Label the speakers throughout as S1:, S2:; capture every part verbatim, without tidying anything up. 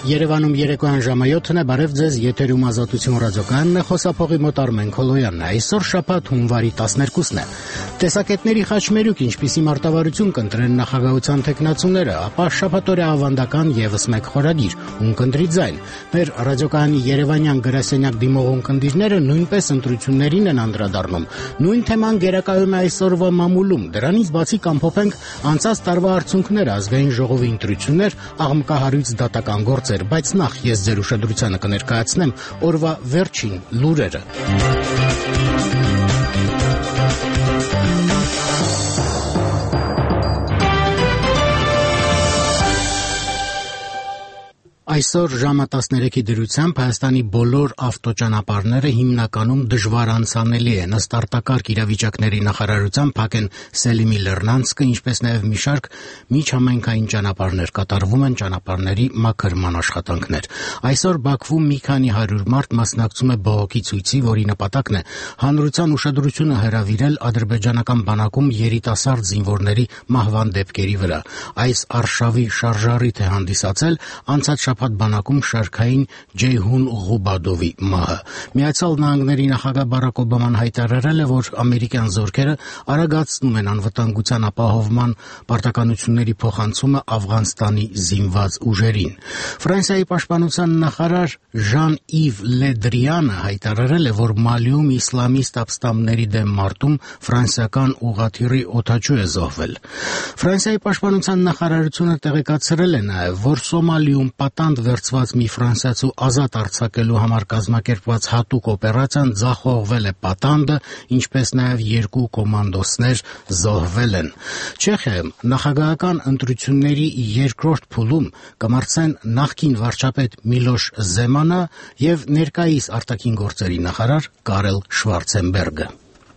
S1: Երևանում երեկոյան ժամը յոթն է, բարև ձեզ, եթերում Ազատություն ռադիոկայանն է, խոսափողի մոտ Արմեն Քոլոյանն է, այսօր շաբաթ հունվարի տասներկուսն է։ Տեսակետների խաչմերուկ ինչպիսի մարտավարություն կընտրեն նախագահության թեկնածուները, ապա շաբաթօրյա ավանդական եւս մեկ խորագիր, ունկնդրի ձայն։ Մեր ռադիոկայանի երևանյան գրասենյակ դիմող ունկնդիրները նույնպես ընտրություններին են անդրադառնում։ Նույն թեման գերակայում է այսօրվա մամուլում, դրանից բացի կամփոփենք անցած տարվա արդյունքները, ազգային ժողովի ընտրություններ, աղմկահարույց դատական գործեր, բայց նախ ես ձեր ուշադրությանը կներկայացնեմ օրվա վերջին լուրերը։ Այսօր ժամը տասներեքի դրությամբ Հայաստանի բոլոր ավտոճանապարհները հիմնականում դժվար անցանելի են, ըստ արտակարգ իրավիճակների նախարարության փակ են Սելիմի Լեռնանցքը, ինչպես նաև մի շարք միջհամայնքային ճանապարհներ, կատարվում են ճանապարհների մաքրման աշխատանքներ։ Այսօր Բաքվում մի քանի հարյուր մարդ մասնակցում է բողոքի ցույցի, որի նպատակն է հանրության ուշադրությունը հրավիրել ադրբեջանական բանակում երիտասարդ զինվորների մահվան դեպքերի վրա։ Այս արշավի շարժառիթ է հանդիսացել անցած շաբաթ բանակում շարքային Ջեյհուն Ղուբադովի մահը։ Միացյալ Նահանգների նախագահ Բարակ Օբաման հայտարարել է, որ ամերիկյան զորքերը արագացնում են անվտանգության ապահովման պարտականությունների փոխանցումը Աֆղանստանի զինված ուժերին։ Ֆրանսիայի պաշտպանության նախարար Ժան-Իվ Լե Դրիանը հայտարարել է, որ Մալիում իսլամիստ ապստամբների դեմ մարտում ֆրանսիական ուղղաթիռի օդաչու է զոհվել։ Ֆրանսիայի պաշտպանության նախարարությունը տեղեկացրել է նաև, որ Սոմալիում պատանդ վերցված մի ֆրանսիացու ազատ արձակելու համար կազմակերպված հատուկ օպերացիան ձախողվել է պատանդը, ինչպես նաև երկու կոմանդոսներ զոհվել են։ Չեխիայում նախագահական ընտրությունների երկրորդ փուլում կմրցեն նախկին վարչապետ Միլոշ Զեմանը եւ ներկայիս արտաքին գործերի նախարար Կարել Շվարցենբերգը։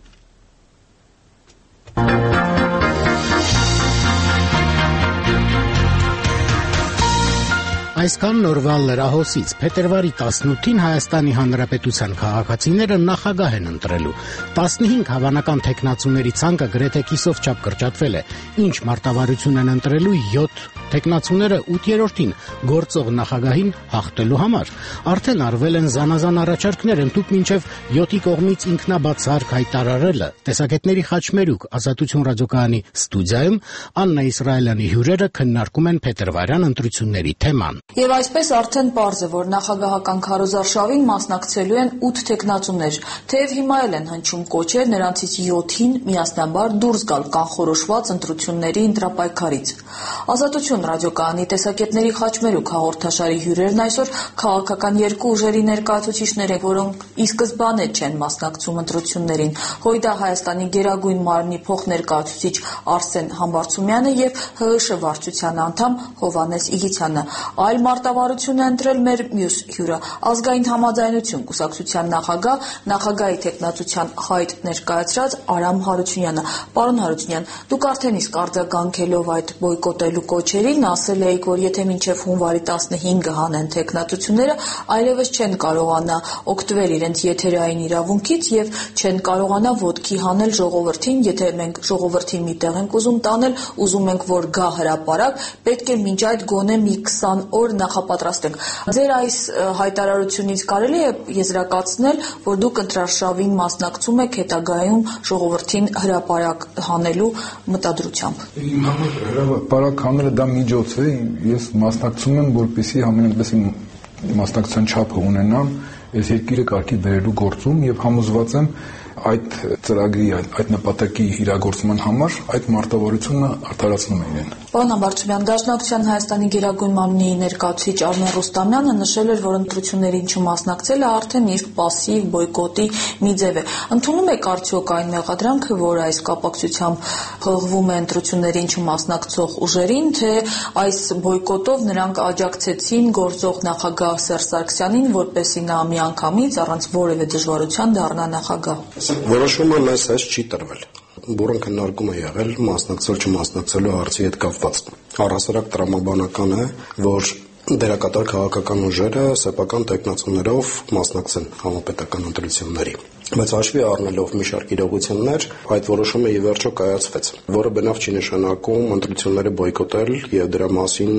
S1: Այսքան նորվա լրահոսից փետրվարի տասնութին Հայաստանի Հանրապետության քաղաքացիները նախագահ են ընտրելու։ տասնհինգ հավանական թեկնածուների ցանկը գրեթե կիսով չափ կրճատվել է։ Ինչ մարտավարություն են ընտրելու յոթ թեկնածուները ութերորդին գործող նախագահին հաղթելու համար։ Արդեն արվել են զանազան առաջարկներ, ընդհուպ մինչև յոթի կողմից ինքնաբացարկ հայտարարելը։ Տեսակետների խաչմերուկ Ազատություն ռադիոկայանի ստուդիայում Աննա Իսրայելյանի հյուրերը քննարկում են փետրվարյան ընտրությունների թեման։
S2: Եվ այսպես արդեն պարզ է, որ նախագահական քարոզարշավին մասնակցելու են ութ թեկնածուներ, թեև հիմա էլ են հնչում կոչեր նրանցից յոթին միասնաբար դուրս գալ կանխորոշված ընտրությունների ընտրապայքարից։ Ազատություն ռադիոկայանի տեսակետների խաչմերուկ հաղորդաշարի հյուրերն այսօր քաղաքական երկու ուժերի ներկայացուցիչներ են, որոնք ի սկզբանե չեն մասնակցում ընտրություններին։ Հույդա Հայաստանի Գերագույն մարմնի փոխներկայացուցիչ Արսեն Համբարձումյանը եւ ՀԸՇ վարչության անդամ Հովհաննես Իգիթյանը։ Այլ մարտավարություն է ընտրել մեր մյուս հյուրը, ազգային համաձայնություն կուսակցության նախագահ, նախագահի թեկնածության հայտ ներկայացրած Արամ Հարությունյանը։ Պարոն Հարությունյան, դուք արդեն իսկ արձագանքելով այդ բոյկոտելու կոչերին ասել էիք, որ եթե մինչև հունվարի տասնհինգը հանեն թեկնածությունները, այլևս չեն կարողանա օգտվել իրենց եթերային իրավունքից եւ չեն կարողանա ոտքի հանել ժողովրդին, եթե մենք ժողովրդին մի տեղ ենք ուզում տանել, ուզում ենք, որ գա հրապարակ, պետք է մինչ այդ գոնե մի քսան օր նախապատրաստենք։ Ձեր այս հայտարարությունից կարելի է եզրակացնել, որ դուք ընտրարշավին մասնակցում եք հետագայում ժողովրդին հրապարակ հանելու մտադրությամբ։
S3: Իմ համար հրապարակ հանելը դա միջոց է, ես մասնակցում եմ, որպեսզի ամենապես իմ մասնակցության չափը ունենամ այս երկիրը կարգի բերելու գործում եւ համոզված եմ այդ ծրագրի, այդ նպատակի իրագործման համար այդ մարտավարությունը արդարացնում է իրեն։
S2: Պարոն Համբարձումյան, Դաշնակցության Հայաստանի Գերագույն մարմնի ներկայացուցիչ Արմեն Ռուստամյանը նշել էր, որ ընտրություններին չմասնակցելը արդեն իսկ պասիվ բոյկոտի մի ձև է։ Ընդունում եք արդյոք այն մեղադրանքը, որ այս կապակցությամբ փողվում է ընտրություններին չմասնակցող ուժերին, թե այս բոյկոտով նրանք աջակցեցին գործող նախագահ Սերժ Սարգսյանին, որպեսզի նա միանգամից առանց որևէ դժվարության դառնա նախագահ։
S4: Որոշումը մեզ այս չի տրվել։ Որոնք քննարկում է եղել մասնակցել չմասնակցելու հարցի հետ կապված։ Առհասարակ տրամաբանական է, որ դերակատար քաղաքական ուժերը սեփական տեխնացիաներով մասնակցեն համապետական ընտրությունների։ Բայց հաշվի առնելով մի շարք իրողություններ, այդ որոշումը ի վերջո կայացվեց, որը բնավ չի նշանակում ընտրությունները բոյկոտել եւ դրա մասին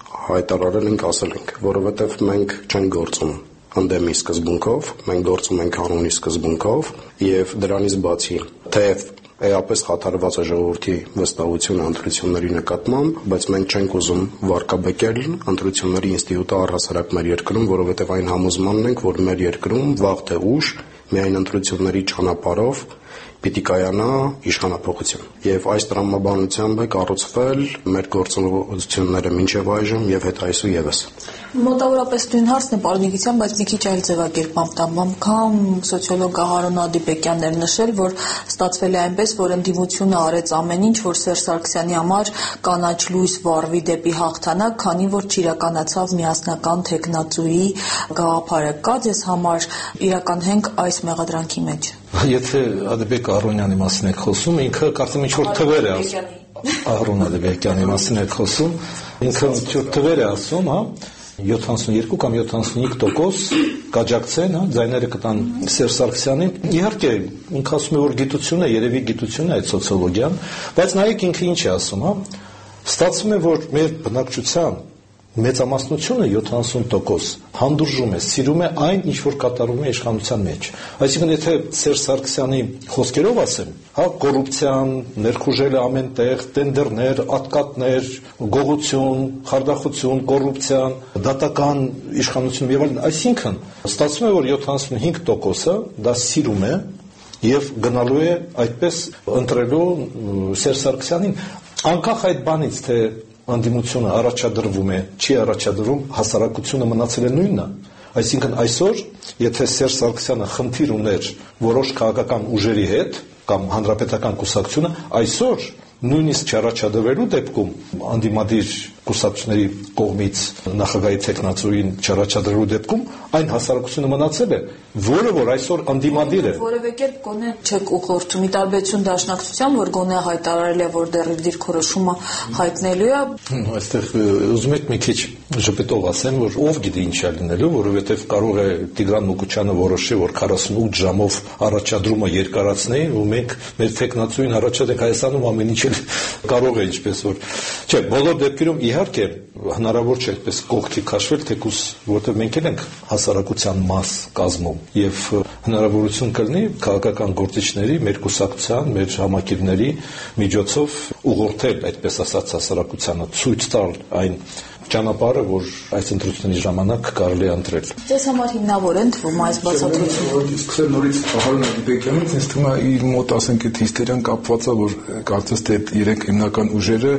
S4: հայտարարել ենք, ասել ենք, որովհետև մենք չենք գործում ընդդեմի սկզբունքով, մենք գործում ենք կանոնի սկզբունքով եւ դրանից բացի թեև էապես խաթարված է ժողովրդի վստահությունը ընտրությունների նկատմամբ, բայց մենք չենք ուզում վարկաբեկել ընտրությունների ինստիտուտը առհասարակ մեր երկրում, որովհետև այն համոզմանն ենք, որ մեր երկրում վաղ թե ուշ միայն ընտրությունների ճանապարհով պիտի կայանա իշխանափոխություն։ Եվ այս տրամաբանությամբ է կառուցվել մեր գործողությունները մինչև այժմ եւ հետ այսու եւս։
S2: Մոտավորապես նույն հարցն է Պարնիկյան, բայց մի քիչ այլ ձևակերպամբ տամ։ Անգամ սոցիոլոգ Ահարոն Ադիբեկյանն էր նշել, որ ստացվել է այնպես, որ ընդդիմությունը արեց ամեն ինչ, որ Սերժ Սարգսյանի համար կանաչ լույս վառվի դեպի հաղթանակ, քանի որ չիրականացավ միասնական թեկնածուի գաղափարը։ Կա ձեզ համար իրական հենք այս մեղադրանքի մեջ։
S5: Եթե Ադիբեկ Ահարոնյանի մասին եք խոսում, ինքը կարծեմ ինչ-որ թվեր է ասում։ Ահարոն Ադիբեկյանի մասին եք խոսում, ինքը ինչ-որ թվեր է ասում, հա, յոթանասունյոթ կամ յոթանասունհինգ տոկոս կաջակցեն, հա, ձայները կտան Սերժ Սարգսյանին։ Իհարկե, ինքը ասում է, որ գիտություն է, երևի գիտություն է այդ սոցիոլոգիան, բայց նայեք ինքը ինչ է ասում, հա։ Ստացվում է, որ մեր բնակչության մեծամասնությունը յոթանասուն տոկոս հանդուրժում է, սիրում է այն, ինչ որ կատարվում է իշխանության մեջ։ Այսինքն, եթե Սերժ Սարգսյանի խոսքերով ասեմ, հա, կոռուպցիան, ներխուժելը ամենտեղ, տենդերներ, ատկատներ, գողություն, խարդախություն, կոռուպցիան, դատական իշխանություն եւ այլն, այսինքն, ստացվում է, որ յոթանասունհինգ տոկոսը դա սիրում է եւ գնալու է այդպես ընտրելու Սերժ Սարգսյանին, անկախ այդ բանից, թե անդիմությունը առաջադրվում է, չի առաջադրվում, հասարակությունը մնացել է նույնն է։ Այսինքն այսօր, եթե Սերժ Սարգսյանը խնդիր ուներ որոշ քաղաքական ուժերի հետ կամ հանրապետական կուսակցությունը, այսօր նույնիսկ չառաջադրվելու դեպքում անդիմադիր կուսակցությունների կողմից նախագահի տեխնացուին չառաջադրելու դեպքում այն հասարակությունը մնացել է, որը որ այսօր անդիմադիր է։
S2: Որևէ կերպ գոնե չեք ուղղորդում ի տարբերություն դաշնակցության, որ գոնե հայտարարել է, որ դեռ իր դիրքորոշումը հայտնելու է։
S5: Այստեղ ուզում եք մի քիչ ժպետով ասեմ, որ ով գիտի ինչ է լինելու, որովհետև կարող է Տիգրան Մուկուչյանը որոշի, որ քառասունութ ժամով առաջադրումը երկարացնի, ու մենք մեր տեխնացուին առաջադրենք Հայաստանում ամեն ինչ կարող է ինչպես որ չէ, բոլոր դեպքերում իհարկե հնարավոր չէ այդպես կողքի քաշվել, թեկուզ որտեղ մենք ենք հասարակության մաս կազմում եւ հնարավորություն կլինի քաղաքական գործիչների, մեր կուսակցության, մեր համակիրների միջոցով ուղղորդել այդպես ասած հասարակությանը, ցույց տալ այն ճանապարհը, որ այս ընտրությունների ժամանակ կարելի է ընտրել։
S2: Ձեզ համար հիմնավոր են թվում այս բացատրությունը։
S3: Սկսել նորից Ահարոն Ադիբեկյանից, ինձ թվում է իր մոտ ասենք այդ հիստերիան կապված է, որ կարծես թե այդ երեք հիմնական ուժերը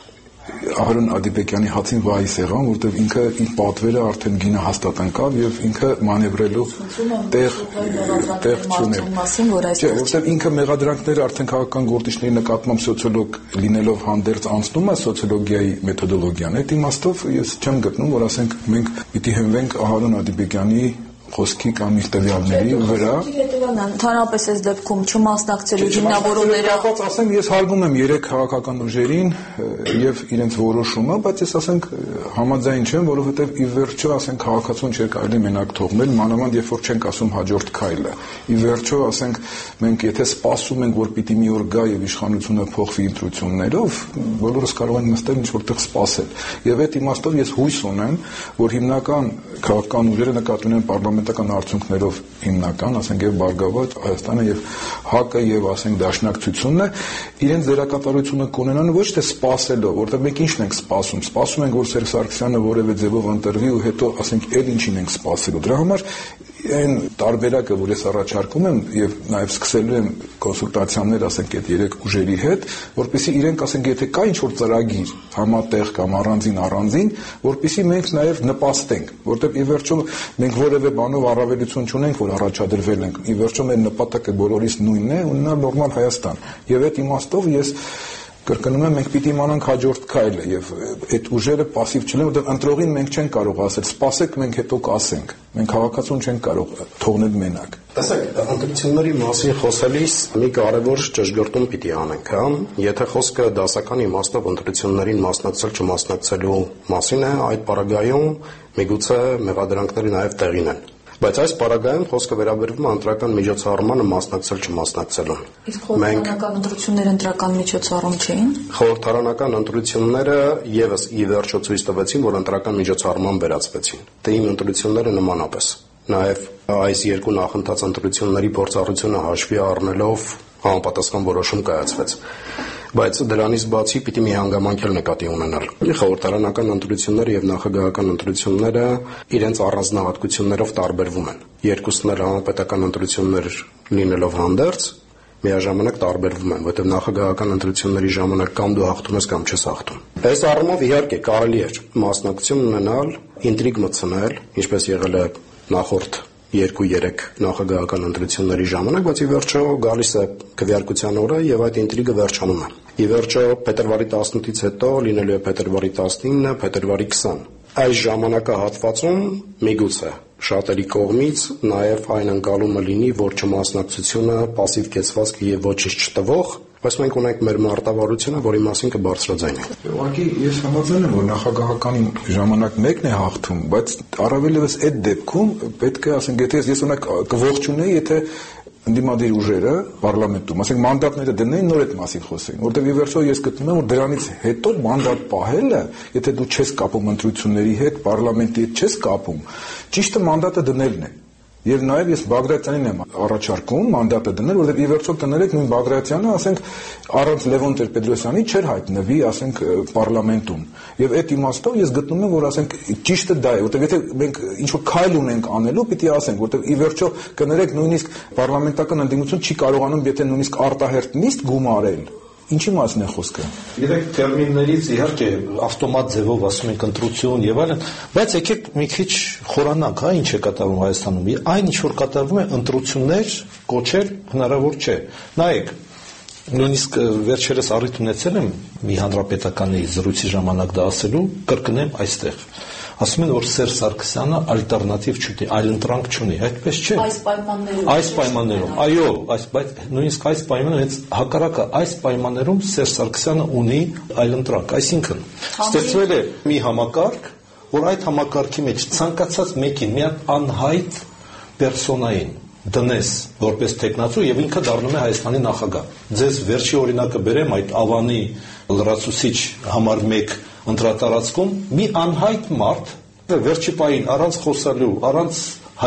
S3: Ահարոն Ադիբեկյանի հացին վայիս եղան, որտեղ ինքը իր պատվերը արդեն գինը հաստատ ընկավ եւ ինքը մանևրելու տեղ տեղ չուներ։ Չէ, որտեղ ինքը մեղադրանքները արդեն քաղաքական գործիչների նկատմամբ սոցիոլոգ լինելով հանդերձ անցնում է սոցիոլոգիայի մեթոդոլոգիան։ Այդ իմաստով ես չեմ գտնում, որ ասենք մենք պիտի հենվենք Ահարոն Ադիբեկյանի խոսքի կամ իր տվյալների վրա։
S2: Ընդհանրապես այս դեպքում չմասնակցելու հիմնավորումները
S3: կապված ասեմ, ես հարգում եմ երեք քաղաքական ուժերին եւ իրենց որոշումը, բայց ես ասենք համաձայն չեմ, որովհետեւ ի վերջո ասենք քաղաքացուն չէ կարելի մենակ թողնել, մանավանդ երբ որ չենք ասում հաջորդ քայլը։ Ի վերջո ասենք մենք եթե սպասում ենք, որ պիտի մի օր գա եւ իշխանությունը փոխվի ընտրություններով, բոլորս կարող են նստել ինչ որտեղ սպասել։ Եվ այդ իմաստով ես հույս ունեմ, որ հիմնական քաղաքական ուժերը նկատի ունեն պարլամենտական արդյունքներով հիմնական, ասենք եւ Բարգավաճ Հայաստանը եւ ՀԱԿ-ը եւ ասենք Դաշնակցությունը իրենց դերակատարությունը կունենան ոչ թե սպասելով, որտեղ մենք ինչն ենք սպասում, սպասում ենք որ Սերժ Սարգսյանը որևէ ձևով ընտրվի ու հետո ասենք էլ ինչին ենք սպասելու։ Դրա համար այն տարբերակը, որ ես առաջարկում եմ եւ նաեւ սկսելու եմ կոնսուլտացիաներ, ասենք այդ երեք ուժերի հետ, որպեսզի իրենք ասենք եթե կա ինչ-որ ծրագիր համատեղ կամ առանձին առանձին, որպեսզի մենք նաեւ նպաստենք, որտեղ ի վերջո մենք որևէ բանով առավելություն չունենք, որ առաջադրվել ենք։ Ի վերջո մեր նպատակը բոլորիս նույնն է, ունենալ նորմալ Հայաստան։ Եվ այդ իմաստով ես կրկնում եմ, մենք պիտի իմանանք հաջորդ քայլը եւ այդ ուժերը пассив չլինեն, որտեղ ընտրողին մենք չենք կարող ասել, սպասեք, մենք հետո կասենք։ Մենք քաղաքացուն չենք կարող թողնել մենակ։
S4: Տեսեք, ընտրությունների մասին խոսելիս մի կարևոր ճշգրտում պիտի անենք, հա։ Եթե խոսքը դասական իմաստով ընտրություններին մասնակցել չմասնակցելու մասին է, այդ պարագայում միգուցե մեղադրանքները նաեւ տեղին են։ Բայց այս պարագայում խոսքը վերաբերվում է ընտրական միջոցառմանը մասնակցել չմասնակցելուն։
S2: Իսկ խորհրդարանական ընտրությունները ընտրական միջոցառում չէին։
S4: Խորհրդարանական ընտրությունները եւս ի վերջո ցույց տվեցին, որ ընտրական միջոցառման վերածվեցին։ Դե իմ ընտրությունները նմանապես։ Նաեւ այս երկու նախընթաց ընտրությունների փորձառությունը հաշվի առնելով համապատասխան որոշում կայացվեց։ Բայց դրանից բացի պիտի մի հանգամանք էլ նկատի ունենալ։ Խորհրդարանական ընտրությունները եւ նախագահական ընտրությունները իրենց առանձնահատկություններով տարբերվում են։ Երկուսն էլ համապետական ընտրություններ լինելով հանդերձ, միաժամանակ տարբերվում են, որտեղ նախագահական ընտրությունների ժամանակ կամ դու հաղթում ես կամ չես հաղթում։ Այս առումով իհարկե կարելի է մասնակցություն ունենալ, ինտրիգ մտցնել, ինչպես եղել է նախորդ երկու-երեք նախագահական ընտրությունների ժամանակ, բայց ի վերջո գալիս է քվեարկության օրը եւ այդ ինտրիգը վերջանում է։ Ի վերջո փետրվարի տասնութից հետո լինելու է փետրվարի տասնինը, փետրվարի քսան։ Այս ժամանակահատվածում միգուցե շատերի կողմից նաև այն ընկալումը լինի, որ չմասնակցությունը пассив կեցվածք եւ ոչինչ չտվող, բայց մենք ունենք մեր մարտավարությունը, որի մասին կբարձրաձայնենք։
S3: Ուղղակի ես համաձայն եմ, որ նախագահականի ժամանակ մեկն է հաղթում, բայց առավելևս այդ դեպքում պետք է, ասենք, եթե ես ունեք կողողջունեի, եթե ընդդիմադիր ուժերը պարլամենտում, ասենք մանդատները դնեին, նոր այդ մասին խոսեին, որտեղ ի վերջո ես գտնում եմ, որ դրանից հետո մանդատ պահելը, եթե դու չես կապում ընտրությունների հետ, պարլամենտի հետ չես կապում, ճիշտը մանդատը դնելն է։ Եվ նաև ես Բագրատյանին եմ առաջարկում մանդատը դնել, որովհետև ի վերջո կներեք նույն Բագրատյանը, ասենք, առանց Լևոն Տեր-Պետրոսյանի չէր հայտնվի, ասենք, պարլամենտում։ Եվ այդ իմաստով ես գտնում եմ, որ ասենք ճիշտը դա է, որովհետև եթե մենք ինչ-որ քայլ ունենք անելու, պիտի ասենք, որովհետև ի վերջո կներեք նույնիսկ պարլամենտական ընդդիմություն չի կարողանում, եթե նույնիսկ արտահերթ նիստ գումարել, ինչի մասն է խոսքը։
S5: Գիտեք, տերմիններից իհարկե ավտոմատ ձևով ասում ենք ընտրություն եւ այլն, բայց եկեք մի քիչ խորանանք, հա, ինչ է կատարվում Հայաստանում։ Այն ինչ որ կատարվում է, ընտրություններ կոչել հնարավոր չէ։ Նայեք, նույնիսկ վերջերս առիթ ունեցել եմ մի հանրապետականի զրույցի ժամանակ դա ասելու, կրկնեմ այստեղ։ Ասում են, որ Սերժ Սարգսյանը ալտերնատիվ չունի, այլընտրանք չունի, այդպես չէ։
S2: Այս պայմաններում։
S5: Այս պայմաններում, այո, այս բայց նույնիսկ այս պայմաններում հենց հակառակը այս պայմաններում Սերժ Սարգսյանը ունի այլընտրանք, այսինքն ստեղծվել է մի համակարգ, որ այդ համակարգի մեջ ցանկացած մեկին մի հատ անհայտ պերսոնային դնես որպես տեխնացու եւ ինքը դառնում է Հայաստանի նախագահ։ Ձեզ վերջի օրինակը բերեմ այդ Ավանի լրացուցիչ համար մեկ ընտրատարածքում մի անհայտ մարդ վերջի պահին առանց խոսալու, առանց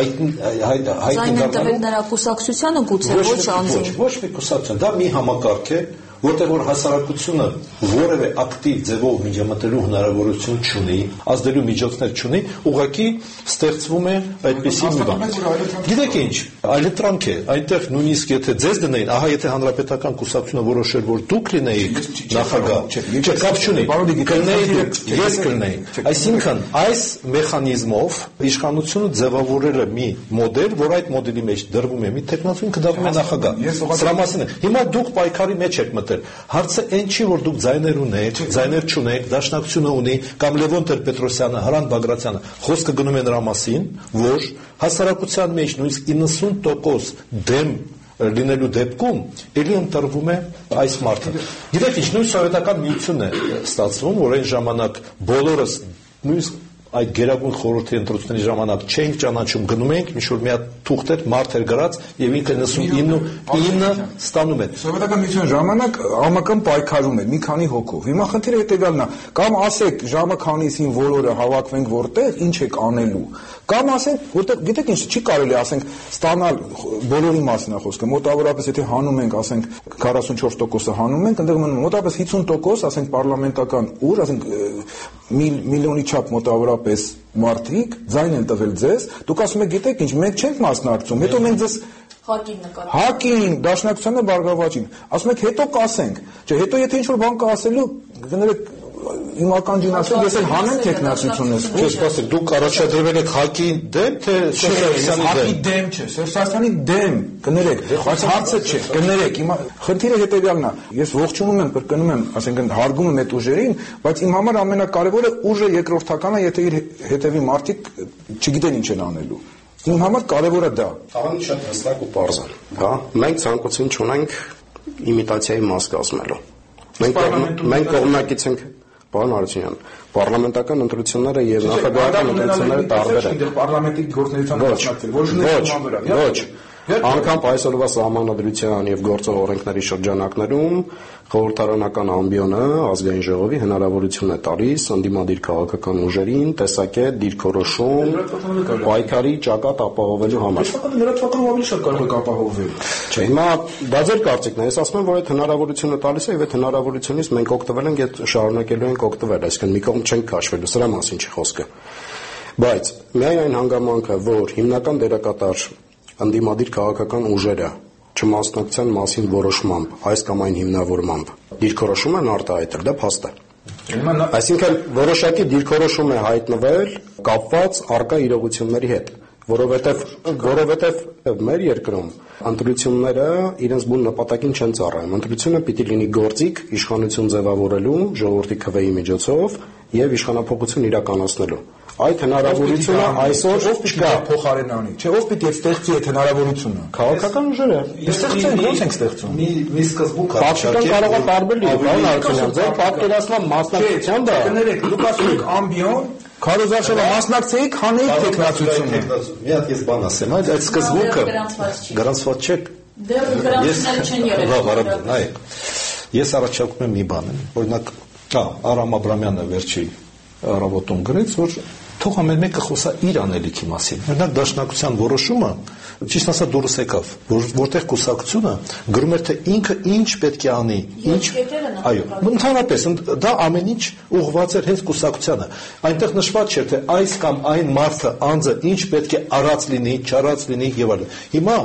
S5: հայտնի
S2: դառնալու նրա կուսակցությանը գուցե ոչ անձին։
S5: Ոչ մի կուսակցություն, դա մի համակարգ է, որտեղ որ հասարակությունը որևէ ակտիվ ձևով միջամտելու հնարավորություն չունի, ազդելու միջոցներ չունի, ուղղակի ստեղծվում է այդպիսի մի բան։ Գիտեք ինչ, այլընտրանք է, այնտեղ նույնիսկ եթե ձեզ դնեին, ահա եթե հանրապետական կուսակցությունը որոշեր, որ դուք լինեիք նախագահ, չէ, կապ չունի, կլինեի դուք, ես կլինեի։ Այսինքն այս մեխանիզմով իշխանությունը ձևավորել է մի մոդել, որ այդ մոդելի մեջ դրվում է մի տեխնացու, ինքը դառնում է նախագահ։ Սրա մասին է։ Հիմա դուք պայքարի մեջ եք մտել։ Հարցը այն չի, որ դուք ձայներ ունեք, ձայներ չունեք, դաշնակցությունը ունի, կամ Լևոն Տեր-Պետրոսյանը, Հրանտ Բագրատյանը, խոսքը գնում է նրա մասին, որ հասարակության մեջ նույնիսկ իննսուն տոկոս դեմ լինելու դեպքում ելի ընտրվում է այս մարդը։ Գիտեք ինչ, նույն սովետական միությունն է ստացվում, որ այն ժամանակ բոլորս նույնիսկ այդ գերագույն խորհրդի ընտրությունների ժամանակ չենք ճանաչում, գնում ենք, ինչ որ մի հատ թուղթեր մարդ էր գրած եւ ինքը իննսունինը ստանում էր։
S3: Սովետական միության ժամանակ համական պայքարում էր մի քանի հոգով։ Հիմա խնդիրը հետեւյալն է, կամ ասեք ժամը քանիսին բոլորը հավաքվենք որտեղ, ինչ եք անելու, կամ ասենք, որտեղ գիտեք ինչ, չի կարելի ասենք ստանալ բոլորի մասն է խոսքը, մոտավորապես եթե հանում ենք, ասենք քառասունչորս տոկոսը հանում ենք, այնտեղ մնում մոտավորապես հիսուն տոկոս, ասենք պարլամենտական ուժ, ասենք միլիոնի չափ մոտավորապես մարդիկ ձայն են տվել ձեզ, դուք ասում եք, գիտեք ինչ, մենք չենք մասնակցում, հետո մենք ձեզ
S2: հակին նկատի։
S3: Հակին, դաշնակցությանը բարգավաճին, ասում եք, հետո կասենք, չէ, հետո եթե ինչ-որ բան կա ասելու, գներեք Իմական դինաստիա ես էլ հանեմ տեխնացությունից։
S5: Չէ, սպասեք, դուք առաջադրվել եք հակի դեմ, թե
S3: Սերժյանի դեմ։ Հակի դեմ չէ, Սերժյանի դեմ, կներեք, բայց հարցը չէ, կներեք, հիմա խնդիրը հետեւյալն է։ Ես ողջունում եմ, կրկնում եմ, ասենք հարգում եմ այդ ուժերին, բայց իմ համար ամենակարևորը ուժը երկրորդական է, եթե իր հետևի մարդիկ չգիտեն ինչ են անելու։ Իմ համար կարևորը դա։
S4: Առանց շատ հստակ ու պարզ է, հա։ Մենք ցանկություն չունենք իմիտացիայի մաս կազմելու։ Մենք մենք կողմնակից ենք Պարոն Հարությունյան, պարլամենտական ընտրությունները եւ նախագահական ընտրությունները տարբեր են։
S3: Պարլամենտի գործունեության մասնակցել, ոչ նույն
S4: ոչ Անկամ այսօրվա սահմանադրության եւ գործող օրենքների շրջանակներում խորհրդարանական ամբիոնը ազգային ժողովի հնարավորություն է տալիս ընդդիմադիր քաղաքական ուժերին տեսակետ, դիրքորոշում, պայքարի ճակատ ապահովելու համար։
S3: Իսկական լրատվականում ավելի շատ կարող է ապահովել։
S4: Չէ, հիմա դա ձեր կարծիքն է։ Ես ասում եմ, որ այդ հնարավորությունը տալիս է եւ այդ հնարավորությունից մենք օգտվել ենք եւ շարունակելու ենք օգտվել, այսինքն մի կողմ չենք քաշվելու, սրա մասին չի խոսքը։ Բայց միայն այն հանգամանքը, որ հիմնական դերակատար ընդդիմադիր քաղաքական ուժերը չմասնակցության մասին որոշմամբ այս կամ այն հիմնավորմամբ դիրքորոշում են արտահայտել, դա փաստ է։ Այսինքն որոշակի դիրքորոշում է հայտնվել կապված առկա իրողությունների հետ, որովհետև որովհետև մեր երկրում ընտրությունները իրենց բուն նպատակին չեն ծառայում։ Ընտրությունը պիտի լինի գործիք իշխանություն ձևավորելու ժողովրդի քվեի միջոցով եւ իշխանափոխություն իրականացնելու։ Այդ հնարավորությունը այսօր չկա
S3: փոխարենանի։ Չէ, ով պիտի ստեղծի այդ հնարավորությունը։
S4: Քաղաքական ուժերը։
S3: Ստեղծենք, ո՞նց ենք ստեղծում։
S5: Մի մի սկզբունք
S4: Պատշգամբը կարող է տարբեր լինել, պարոն Հարությունյան, ձեր պատկերացման մասնակցությամբ
S3: կներեք, դուք ասում եք ամբիոն, Քարոզարշավը մասնակցեիք, հանեիք տեխնացությունը։
S5: Մի հատ ես բան ասեմ, այդ այդ սկզբունքը գրանցված չէ։
S2: Դեռ գրանցները չեն եղել։
S5: Լավ, արագ, նայեք։ Ես առաջարկում եմ մի բան, օրինակ, հա, Արամ Աբրամյանը վերջի առավոտում գրեց, որ թող ամեն մեկը խոսա իր անելիքի մասին։ Օրինակ դաշնակցության որոշումը, ճիշտ ասած դուրս եկավ, որ որտեղ կուսակցությունը գրում էր թե ինքը ինչ պետք է անի, ինչ, այո, ընդհանրապես դա ամեն ինչ ուղղված էր հենց կուսակցությանը։ Այնտեղ նշված չէր թե այս կամ այն մարդը, անձը ինչ պետք է արած լինի, չարած լինի եւ այլն։ Հիմա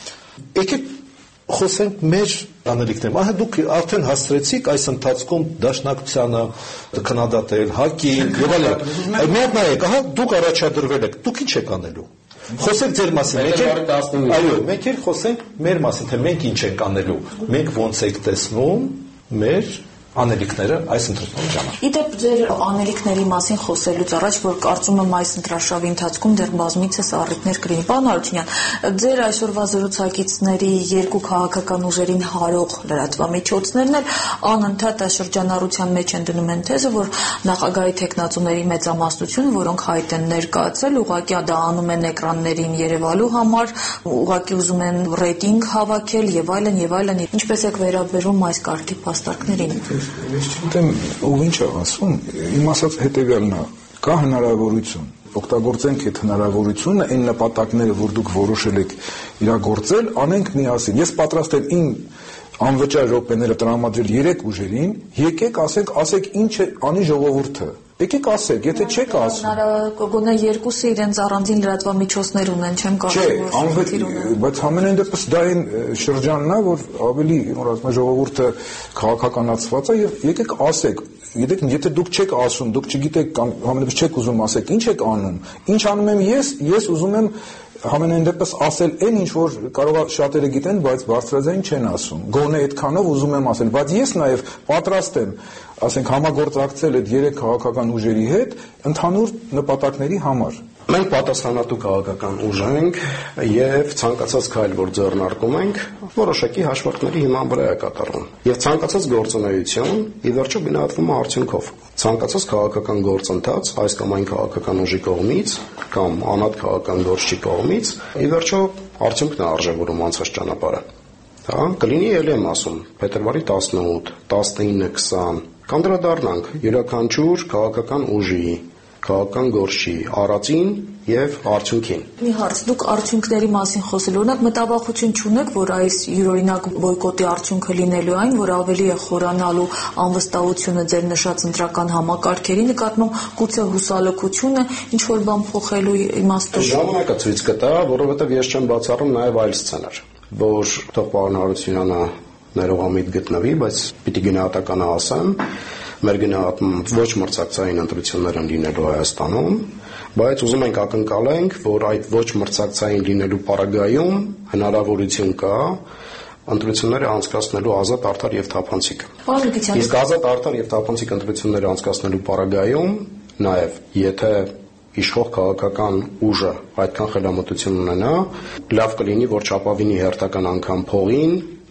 S5: եկեք խոսենք մեր անելիքներում։ Ահա դուք արդեն հասցրեցիք այս ընթացքում դաշնակցությանը քննադատել, հակին եւ այլն։ Մի հատ նայեք, ահա դուք առաջադրվել եք, դուք ինչ եք անելու։ Խոսեք ձեր մասին, մենք էլ այո, մենք էլ խոսենք մեր մասին, թե մենք ինչ ենք անելու։ Մենք ոնց եք տեսնում մեր անելիքները այս ընտրության ժամանակ։
S2: Իդեպ ձեր անելիքների մասին խոսելուց առաջ, որ կարծում եմ այս ընտրաշավի ընթացքում դեռ բազմիցս առիթներ կլինի, պարոն Հարությունյան, ձեր այսօրվա զրուցակիցների երկու քաղաքական ուժերին հարող լրատվամիջոցներն էլ անընդհատ այս շրջանառության մեջ են դնում են թեզը, որ նախագահի թեկնածուների մեծամասնությունը, որոնք հայտ են ներկայացել, ուղղակի դա անում են էկրաններին երևալու համար, ուղղակի ուզում են ռեյտինգ հավաքել եւ այլն եւ այլն։ Ինչպես եք վերաբերում այս կարգի փաստարկներին։
S3: Ես չգիտեմ ով ինչ է ասում, իմ ասած հետևյալն է, կա հնարավորություն, օգտագործենք այդ հնարավորությունը, այն նպատակները, որ դուք որոշել եք իրագործել, անենք միասին։ Ես պատրաստ եմ իմ անվճար րոպեները տրամադրել երեք ուժերին, եկեք ասենք, ասեք ինչ է անի ժողովուրդը։ Եկեք ասեք, եթե չեք ասում։
S2: Գոնե երկուսը իրենց առանձին լրատվամիջոցներ ունեն, չեմ կարծում,
S3: որ բայց ամենայն դեպս դա այն շրջանն է, որ ավելի, որ ասում եմ, ժողովուրդը քաղաքականացված է եւ եկեք ասեք, գիտեք, եթե դուք չեք ասում, դուք չգիտեք կամ ամենևս չեք ուզում ասեք, ինչ եք անում։ Ինչ անում եմ ես, ես ուզում եմ ամենայն դեպս ասել այն ինչ որ կարող է շատերը գիտեն, բայց բարձրաձայն չեն ասում։ Գոնե այդքանով ուզում եմ ասել, բայց ես նաև պատրաստ եմ, ասենք, համագործակցել այդ երեք քաղաքական ուժերի հետ ընդհանուր նպատակների համար։
S4: Մենք պատասխանատու քաղաքական ուժ ենք եւ ցանկացած քայլ, որ ձեռնարկում ենք, որոշակի հաշվարկների հիման վրա է կատարվում։ Եվ ցանկացած գործունեություն ի վերջո գնահատվում է արդյունքով։ Ցանկացած քաղաքական գործընթաց այս կամ այն քաղաքական ուժի կողմից կամ անհատ քաղաքական գործչի կողմից ի վերջո արդյունքն է արժևորում անցած ճանապարհը։ Հա, կլինի ելի եմ ասում, փետրվարի տասնութ, տասնինը, քսան կանդրադառնանք յուրաքանչյուր քաղաքական ուժի քաղաքական գործի առածին եւ արդյունքին։
S2: Մի հարց, դուք արդյունքների մասին խոսել, օրինակ մտավախություն չունեք, որ այս յուրօրինակ բոյկոտի արդյունքը լինելու այն, որ ավելի է խորանալու անվստահությունը ձեր նշած ընտրական համակարգերի նկատմամբ, գուցե հուսալքությունը ինչ որ բան փոխելու իմաստով։
S4: Ժամանակը ցույց կտա, որովհետեւ ես չեմ բացառում նաեւ այլ սցենար, որ թող պարոն Հարությունյանը ներողամիտ գտնվի, բայց պիտի գնահատականը ասեմ, մեր գնահատում ոչ մրցակցային ընտրություններ են լինելու Հայաստանում, բայց ուզում ենք ակնկալենք, որ այդ ոչ մրցակցային լինելու պարագայում հնարավորություն կա ընտրությունները անցկացնելու ազատ, արդար եւ թափանցիկ։ Իսկ ազատ, արդար եւ թափանցիկ ընտրությունները անցկացնելու պարագայում նաեւ եթե իշխող քաղաքական ուժը այդքան խելամտություն ունենա, լավ կլինի, որ չապավինի հերթական անգամ փողին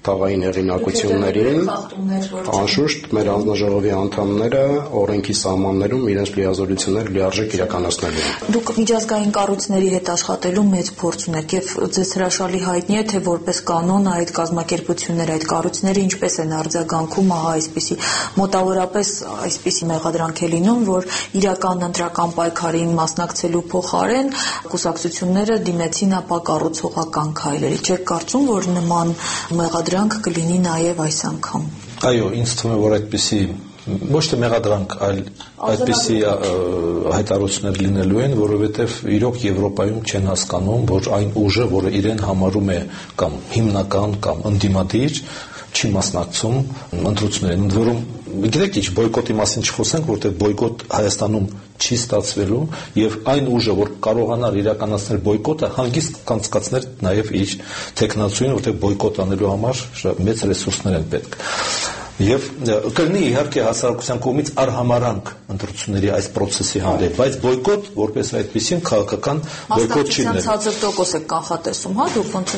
S4: թաղային հեղինակություններին, անշուշտ մեր անձնաժողովի անդամները օրենքի սահմաններում իրենց լիազորությունները լիարժեք իրականացնելու են։
S2: Դուք միջազգային կառույցների հետ աշխատելու մեծ փորձ ունեք եւ ձեզ հրաշալի հայտնի է, թե որպես կանոն այդ կազմակերպությունները, այդ կառույցները ինչպես են արձագանքում ահա այսպիսի մոտավորապես այսպիսի մեղադրանք է լինում, որ իրական ընտրական պայքարին մասնակցելու փոխարեն կուսակցությունները դիմեցին ապա կառուցողական քայլերի։ Չեք կարծում, որ նման մեղադրանք կլինի նաև այս անգամ։
S5: Այո, ինձ թվում է, որ այդպիսի ոչ թե մեղադրանք, այլ այդպիսի հայտարարություններ լինելու են, որովհետև իրոք Եվրոպայում չեն հասկանում, որ այն ուժը, որը իրեն համարում է կամ հիմնական կամ ընդդիմադիր, չի մասնակցում ընտրություններին։ Ընդ որում, գիտեք ինչ, բոյկոտի մասին չխոսենք, որտեղ բոյկոտ Հայաստանում չի ստացվելու եւ այն ուժը, որ կարողանար իրականացնել բոյկոտը, հանգիստ կանցկացներ նաեւ իր տեխնացուին, որտեղ բոյկոտ անելու համար մեծ ռեսուրսներ են պետք։ Եվ կլինի իհարկե հասարակության կողմից արհամարանք ընտրությունների այս process-ի հանդեպ, բայց բոյկոտ որպես այդպեսին քաղաքական բոյկոտ չի լինելու։
S2: Մասնակցության ցածր տոկոս եք կանխատեսում, հա, դուք ոնց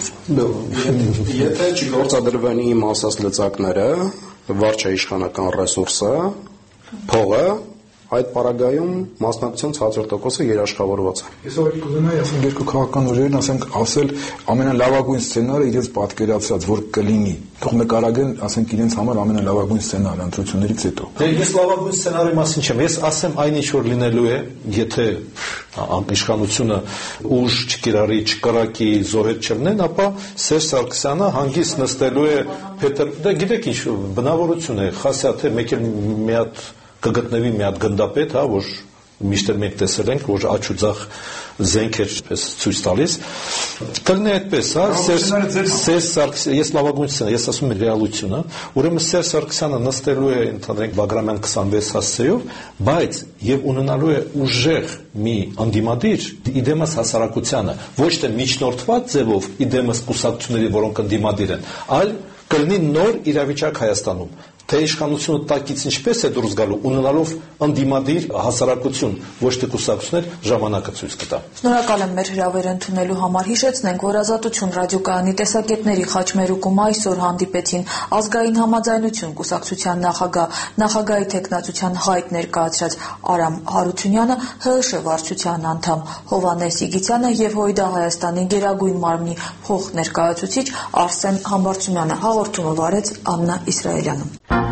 S2: է։
S4: Եթե չգործադրվեն իմ ասած լծակները, վարչաիշխանական ռեսուրսը, փողը, այդ պարագայում մասնակցության ցածր տոկոսը երաշխավորված է։
S3: Ես ավելի կուզենայի, ասենք երկու քաղաքական ուժերին, ասենք, ասել ամենալավագույն սցենարը իրենց պատկերացրած, որ կլինի։ Թող նկարագրեն, ասենք, իրենց համար ամենալավագույն սցենարը ընտրություններից հետո։
S5: Դե ես լավագույն սցենարի մասին չեմ, ես ասեմ այն ինչ որ լինելու է, եթե իշխանությունը ուժ չկիրառի, չկրակի, զոհեր չլինեն, ապա Սերժ Սարգսյանը հանգիստ նստելու է Փեթր, դե գիտեք ինչ բնավորություն է, խասյաթ է, մեկ էլ մի հատ կգտնվի մի հատ գնդապետ, հա, որ միշտ մենք տեսել ենք, որ աչ ու ձախ զենք էր ցույց տալիս։ Կլինի այդպես, հա, Սերժ Սարգսյանը, ես լավագույն սցենա, ես ասում եմ ռեալությունը, ուրեմն Սերժ Սարգսյանը նստելու է, ընդհանրենք Բագրամյան քսանվեց հասցեով, բայց եւ ունենալու է ուժեղ մի անդիմադիր իդեմս հասարակությանը, ոչ թե միջնորդված ձևով իդեմս կուսակցությունների, որոնք անդիմադիր են, այլ կլինի նոր իրավիճակ Հայաստանում։ Թե իշխանությունը տակից ինչպես է դուրս գալու, ունենալով անդիմադիր հասարակություն, ոչ թե կուսակցություններ, ժամանակը ցույց կտա։
S2: Շնորհակալ եմ մեր հրավերը ընդունելու համար։ Հիշեցնենք, որ Ազատություն ռադիոկայանի տեսակետների խաչմերուկում այսօր հանդիպեցին Ազգային համաձայնություն կուսակցության նախագահ, նախագահի թեկնածության հայտ ներկայացրած Արամ Հարությունյանը, ՀԸՇ վարչության անդամ Հովհաննես Իգիթյանը եւ ՀՅԴ Հայաստանի Գերագույն մարմնի փոխներկայացուցիչ Արսեն Համբարձումյանը։ Հաղորդումը վարեց Աննա Իսրայելյանը։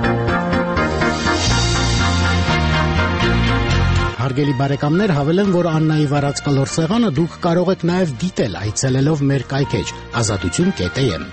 S1: Հարգելի բարեկամներ, հավելեմ, որ Աննայի վարած կլոր սեղանը դուք կարող եք նաև դիտել այցելելով մեր կայքեջ ազատություն կետ էմ։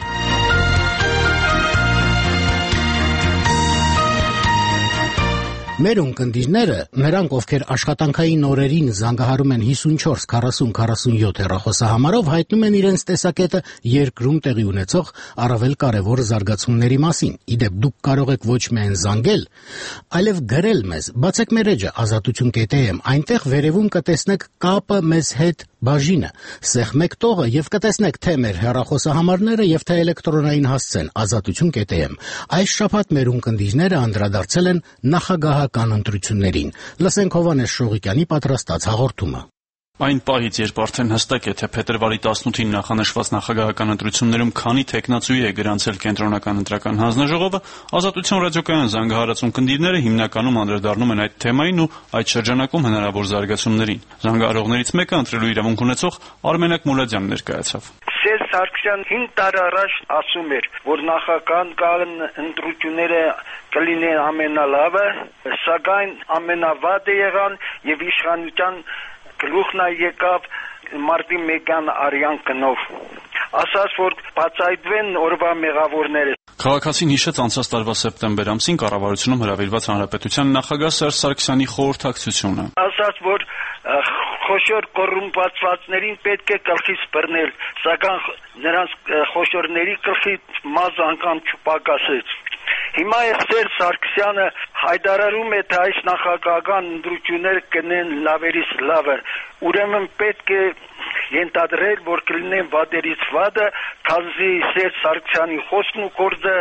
S1: Մեր ունկնդիրները, նրանք, ովքեր աշխատանքային օրերին զանգահարում են հիսունչորս քառասուն քառասունյոթ հեռախոսահամարով, հայտնում են իրենց տեսակետը երկրում տեղի ունեցող առավել կարևոր զարգացումների մասին։ Իդեպ դուք կարող եք ոչ միայն զանգել, այլև գրել մեզ։ Բացեք մեր էջը ազատություն կետ էմ, այնտեղ վերևում կտեսնեք կապը մեզ հետ բաժինը, սեղմեք տողը եւ կտեսնեք թե մեր հեռախոսահամարները եւ թե էլեկտրոնային հասցեն ազատություն կետ էմ։ Այս շաբաթ մեր ունկնդիրները անդրադարձել են նախագահական ընտրություններին։ Լսենք Հովհաննես Շողիկյանի պատրաստած հաղորդումը։
S6: Այն պահից, երբ արդեն հստակ է, թե փետրվարի տասնութին նախանշված նախագահական ընտրություններում քանի թեկնածուի է գրանցել կենտրոնական ընտրական հանձնաժողովը, Ազատություն ռադիոկայան զանգահարած ունկնդիրները հիմնականում անդրադառնում են այդ թեմային ու այդ շրջանակում հնարավոր զարգացումներին։ Զանգահարողներից մեկը ընտրելու իրավունք ունեցող Արմենակ Մուրադյանն ներկայացավ։
S7: Սերժ Սարգսյանը հինգ տարի առաջ ասում էր, որ նախագահական ընտրությունները կլինեն ամենալավը, սակայն ամենավատը եղան եւ իշխանության գլուխնա եկավ մարտի մեկյան արյան կնով։ Ասաց, որ բացահայտվեն օրվա մեղավորները։
S6: Քաղաքացին հիշեց անցած տարվա սեպտեմբեր ամսին կառավարությունում հրավիրված հանրապետության նախագահ Սերժ Սարգսյանի խորհրդակցությունը։
S7: Ասաց, որ խոշոր կոռումպացվածներին պետք է գլխից բռնել, սակայն նրանց խոշորների գլխի մազը անգամ չպակասեց։ Հիմա Սերժ Սարգսյանը հայտարարում է, թե այս նախագահական ընտրությունները կնեն լավերից լավը։ Ուրեմն պետք է ենթադրել, որ կլինեն վատերից վատը, քանզի Սերժ Սարգսյանի խոսքն ու գործը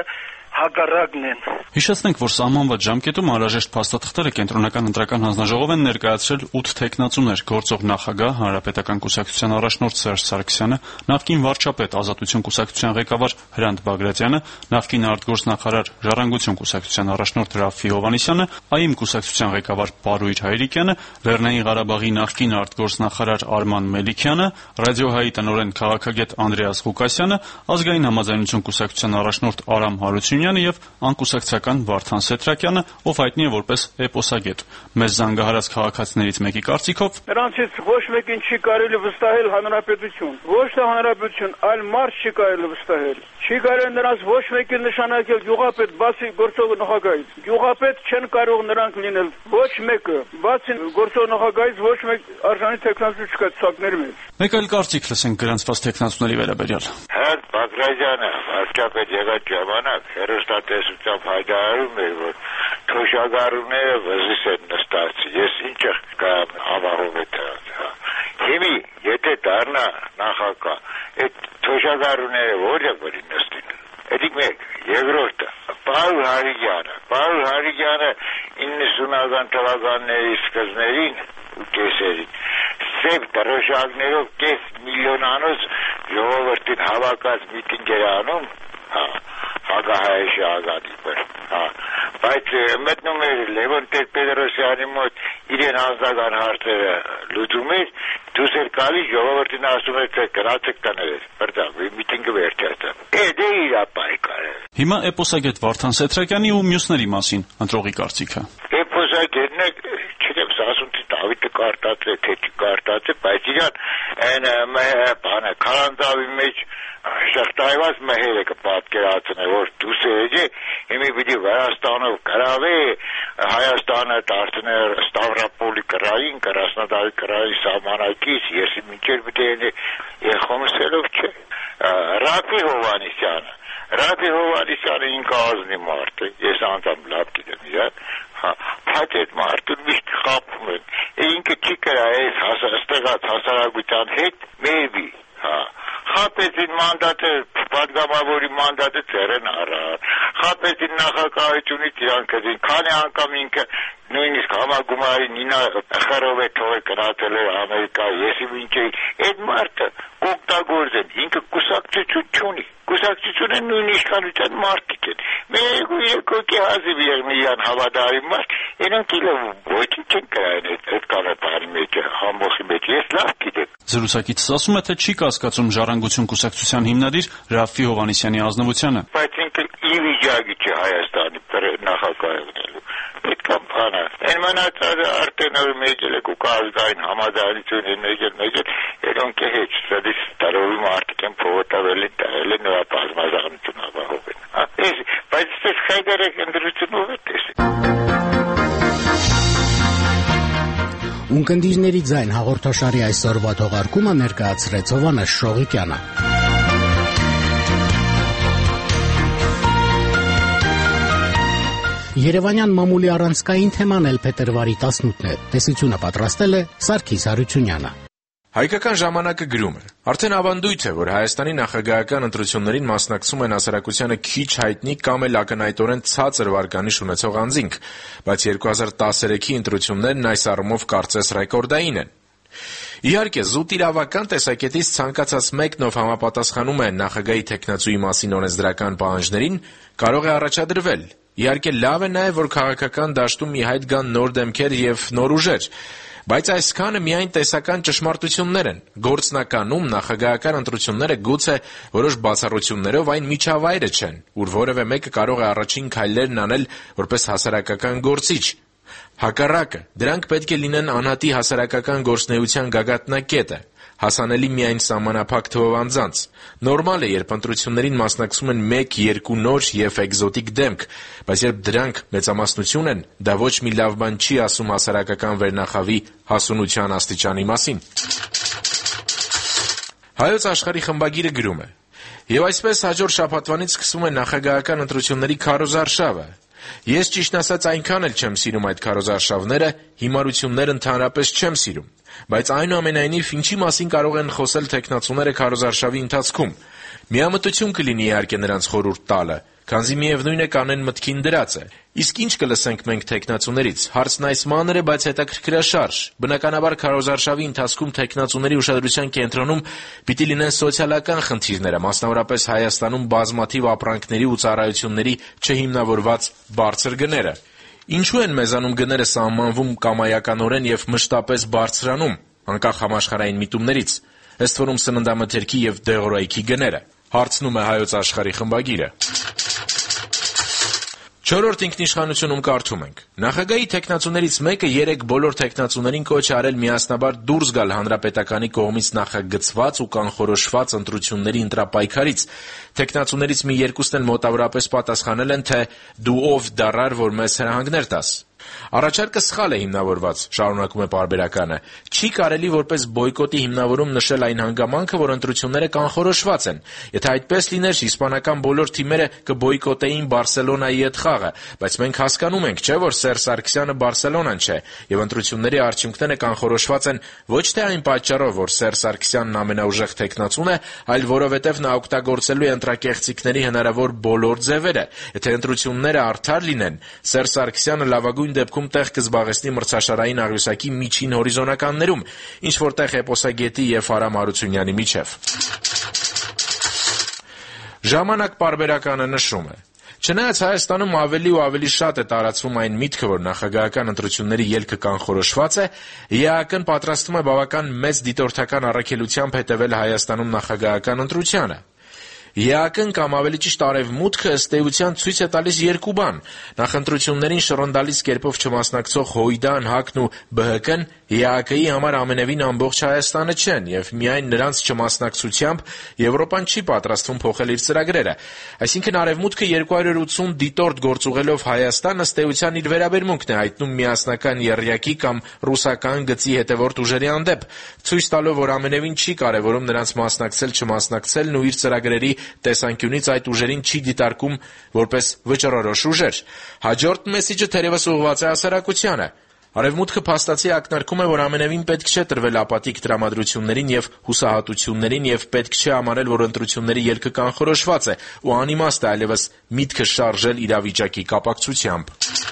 S7: հակառակն են։
S6: Հիշեցնենք, որ սահմանված ժամկետում անհրաժեշտ փաստաթղթերը կենտրոնական ընտրական հանձնաժողով են ներկայացրել ութ թեկնածուներ՝ գործող նախագահ, Հանրապետական կուսակցության առաջնորդ Սերժ Սարգսյանը, նախկին վարչապետ, Ազատություն կուսակցության ղեկավար Հրանտ Բագրատյանը, նախկին արտգործնախարար, Ժառանգություն կուսակցության առաջնորդ Ռաֆֆի Հովհաննիսյանը, ԱԻՄ կուսակցության ղեկավար Պարույր Հայրիկյանը, Լեռնային Ղարաբաղի նախկին արտգործնախարար Արման Մելիքյանը, Ռադիոհայի տնօրեն քաղաքագետ Անդրեաս Ղուկասյանը, Ազգային համաձայնություն կուսակցության առաջնորդ Արամ Հարությունյանը եւ անկուսակցական Վարդան Սեթրակյանը, ով հայտնի է որպես էպոսագետ։ Մեզ զանգահարած քաղաքացիներից մեկի կարծիքով
S8: նրանցից ոչ մեկին չի կարելի վստահել հանրապետություն, ոչ թե հանրապետություն, այլ մարդ չի կարելի վստահել։ Չի կարելի նրանց ոչ մեկին նշանակել գյուղապետ, բացի գործող նախագահից։ Գյուղապետ չեն կարող նրանք լինել ոչ մեկը, բացի գործող նախագահից ոչ մեկ արժանի տեխնացու չկա ցակների մեջ։
S6: Մեկ այլ կարծիք լսենք գրանցված տեխնացուների վերաբերյալ։
S9: Հերթ Բագրատյանը վարչապետ եղած ժամանակ հեռուստատեսությամբ հայտարարում էր, որ թոշակառուները վզից են նստած։ Ես ինչ կամ համարում եմ դա։ Հիմի եթե դառնա նախագահ, այդ թոշակառուները որը որի նստին։ Էդի մեկ, երկրորդը Պարույր Հայրիկյանը, Պարույր Հայրիկյանը իննսունական թվականների սկզբներին ու կեսերին սև դրոշակներով կես միլիոնանոց ժողովրդին հավաքած միտինգ էր անում, հա, հակահայ շահագանի վրա, հա, բայց մտնում էր Լևոն Տեր-Պետրոսյանի մոտ իրեն անձնական հարցերը լուծում էր, դուս էր գալիս ժողովրդին ասում էր, թե գնացեք տաներես, բրդավ, միտինգը վերջացավ։ Էդ է իր պայքարը։
S6: Հիմա էպոսագետ Վարդան Սեթրակյանի ու մյուսների մասին ընտրողի կարծիքը։
S9: Էպոսագետն է, չգիտեմ, ասում թե Դավիթը կարտած է, թե չկարտած է, բայց իրան այն բանը քարանձավի մեջ շղթայված մհերը կպատկերացնե, որ դուս է, հիմի պիտի Վրաստանով գրավի, Հայաստանը դարձներ Ստավրապոլի կրային, Կրասնոդարի կրային սահմանակից, եսի մինչեր պիտի եղխոմսելով չէ։ Ռաֆֆի Հովհաննիսյանը, Ռաֆֆի Հովհաննիսյանը ինքը ազնի մարդ է, ես անձամբ լավ գիտեմ իրան, բայց այդ մարդուն միշտ խաբում են, ինքը չի կրա այս ստեղած հասարակության հետ մերվի, խապեցին մանդատը, պատգամավորի մանդատը ծերեն առար, խապեցին նախագահությունից իրանք կզին, քանի անգամ ինքը նույնիսկ համագումարի Նինա Խարով է թողել կրացել էր Ամերիկա, եսի մինչեի, այդ մարդը կօգտագործեն, ինքը կուսակցություն չունի, կուսակցությունը նույն իշխանության մարդիկ են, մեկ ու երկոքի հազիվ եղն իրան հավադարի մարդ, իրենք իլը ոչինչ չեն կրային այդ կանապարի մեջ, համոսի մեջ, ես լավ գիտեմ։
S6: Զրուցակիցս ասում է, թե չի կասկածում Ժառանգություն կուսակցության հիմնադիր Ռաֆֆի Հովհաննիսյանի ազնվությանը։
S9: Բայց ինքը ի վիճակի չէ Հայաստանի նախագահ եղնելու։ Պետք է բանը։ Այն մնացածը արդեն որ մեջել է կուկազգային համաձայնություն են մեջել, մեջել, երոնք է հետ, սադիս տարովի մարդիկ են փողոտավել են, տարել են նրա բազմազանություն ապահով են։ Բայց ես խայդարեք ընդրությունով է տեսել։
S1: Ունկնդիրների ձայն հաղորդաշարի այսօրվա թողարկումը ներկայացրեց Հովհաննես Շողիկյանը։ Երևանյան մամուլի առանցքային թեման էլ փետրվարի տասնութն է։ Տեսությունը պատրաստել է Սարգիս Հարությունյանը։
S10: Հայկական ժամանակը գրում է. Արդեն ավանդույթ է, որ Հայաստանի նախագահական ընտրություններին մասնակցում են հասարակությանը քիչ հայտնի կամ էլ ակնհայտորեն ցածր վարկանիշ ունեցող անձինք, բայց երկու հազար տասներեքի ընտրություններն այս առումով կարծես ռեկորդային են։ Իհարկե, զուտ իրավական տեսակետից ցանկացած մեկն, ով համապատասխանում է նախագահի թեկնածուի մասին օրենսդրական պահանջներին, կարող է առաջադրվել։ Իհարկե, լավ է նաև, որ քաղաքական դաշտում մի հայտ գան նոր դեմքեր եւ նոր ուժեր, բայց այսքանը միայն տեսական ճշմարտություններ են։ Գործնականում նախագահական ընտրությունները գուցե որոշ բացառություններով այն միջավայրը չեն, ուր որևէ մեկը կարող է առաջին քայլերն անել որպես հասարակական գործիչ։ Հակառակը, դրանք պետք է լինեն անհատի հասարակական գործունեության գագաթնակետը, հասանելի միայն սահմանափակ թվով անձանց։ Նորմալ է, երբ ընտրություններին մասնակցում են մեկ-երկու նոր եւ էկզոտիկ դեմք, բայց երբ դրանք մեծամասնություն են, դա ոչ մի լավ բան չի ասում հասարակական վերնախավի հասունության աստիճանի մասին։ Հայոց աշխարհի խմբագիրը գրում է. Եվ այսպես հաջորդ շաբաթվանից սկսվում է նախագահական ընտրությունների քարոզարշավը։ Ես ճիշտն ասած այնքան էլ չեմ սիրում այդ քարոզարշավները, հիմարություններ ընդհանրապես չեմ սիրում։ Բայց այնուամենայնիվ ինչի մասին կարող են խոսել տեխնացուները քարոզարշավի ընթացքում։ Միամտություն կլինի իհարկե նրանց խորհուրդ տալը, քանզի միևնույն է կանեն մտքին դրած է։ Իսկ ինչ կլսենք մենք տեխնացուներից։ Հարցն այս մանր է, բայց հետաքրքրաշարժ։ Բնականաբար քարոզարշավի ընթացքում տեխնացուների ուշադրության կենտրոնում պիտի լինեն սոցիալական խնդիրները, մասնավորապես Հայաստանում բազմաթիվ ապրանքների ու ծառայությունների չհիմնավորված բարձր գները։ Ինչու են մեզանում գները սահմանվում կամայականորեն եւ մշտապես բարձրանում, անկախ համաշխարհային միտումներից, ըստ որում սննդամթերքի եւ դեղորայքի գները։ Հարցնում է Հայոց Աշխարհի խմբագիրը։ Չորրորդ ինքնիշխանությունում կարդում ենք. Նախագահի տեխնացուներից մեկը երեք բոլոր տեխնացուներին կոչ է արել միասնաբար դուրս գալ հանրապետականի կողմից նախագծված ու կանխորոշված ընտրությունների ընտրապայքարից։ Տեխնացուներից մի երկուսն էլ մոտավորապես պատասխանել են, թե դու ով դառար, որ մեզ հրահանգներ տաս։ Առաջարկը սխալ է հիմնավորված, շարունակում է պարբերականը։ Չի կարելի որպես բոյկոտի հիմնավորում նշել այն հանգամանքը, որ ընտրությունները կանխորոշված են։ Եթե այդպես լիներ, իսպանական բոլոր թիմերը կբոյկոտեին Բարսելոնայի հետ խաղը, բայց մենք հասկանում ենք, չէ՞, որ Սերժ Սարգսյանը Բարսելոնան չէ, եւ ընտրությունների արդյունքները կանխորոշված են ոչ թե այն պատճառով, որ Սերժ Սարգսյանն ամենաուժեղ տեխնացուն է, այլ որովհետեւ նա օգտագործելու է ընտրակեղծիքների հնարավոր բոլոր ձևերը։ Եթե ընտրությունները արդար լինեն, Սերժ Սարգսյանը լավագույն դեպքում տեղ կզբաղեցնի մրցաշարային աղյուսակի միջին հորիզոնականներում, ինչ որտեղ Էպոսագետի եւ Արամ Հարությունյանի միջև։ Ժամանակ պարբերականը նշում է. Չնայած Հայաստանում ավելի ու ավելի շատ է տարածվում այն միտքը, որ նախագահական ընտրությունների ելքը կանխորոշված է, ԵԱԿ-ն պատրաստվում է բավական մեծ դիտորդական առաքելությամբ հետևել Հայաստանում նախագահական ընտրությանը։ ԵԱԿ-ն կամ ավելի ճիշտ Արևմուտքը ըստ էության ցույց է տալիս երկու բան. նախընտրություններին շռնդալից կերպով չմասնակցող ՀՅԴ-ն, ՀԱԿ-ն ու ԲՀԿ-ն ԵԱԿ-ի համար ամենևին ամբողջ Հայաստանը չեն, եւ միայն նրանց չմասնակցությամբ Եվրոպան չի պատրաստվում փոխել իր ծրագրերը։ Այսինքն Արևմուտքը երկու հարյուր ութսուն դիտորդ գործուղելով Հայաստան ըստ էության իր վերաբերմունքն է հայտնում միասնական եռյակի կամ ռուսական գծի հետևորդ ուժերի հանդեպ, ցույց տալով, որ ամենևին չի կարևորում նրանց մասնակցել-չմասնակցելն ու իր ծրագրերի տեսանկյունից այդ ուժերին չի դիտարկում որպես վճռորոշ ուժեր։ Հաջորդ մեսիջը թերևս ուղղված է հասարակությանը։ Արևմուտքը փաստացի ակնարկում է, որ ամենևին պետք չէ տրվել ապատիկ տրամադրություններին եւ հուսահատություններին եւ պետք չէ համարել, որ ընտրությունների ելքը կանխորոշված է ու անիմաստ է այլևս միտքը շարժել իրավիճակի կապակցությամբ։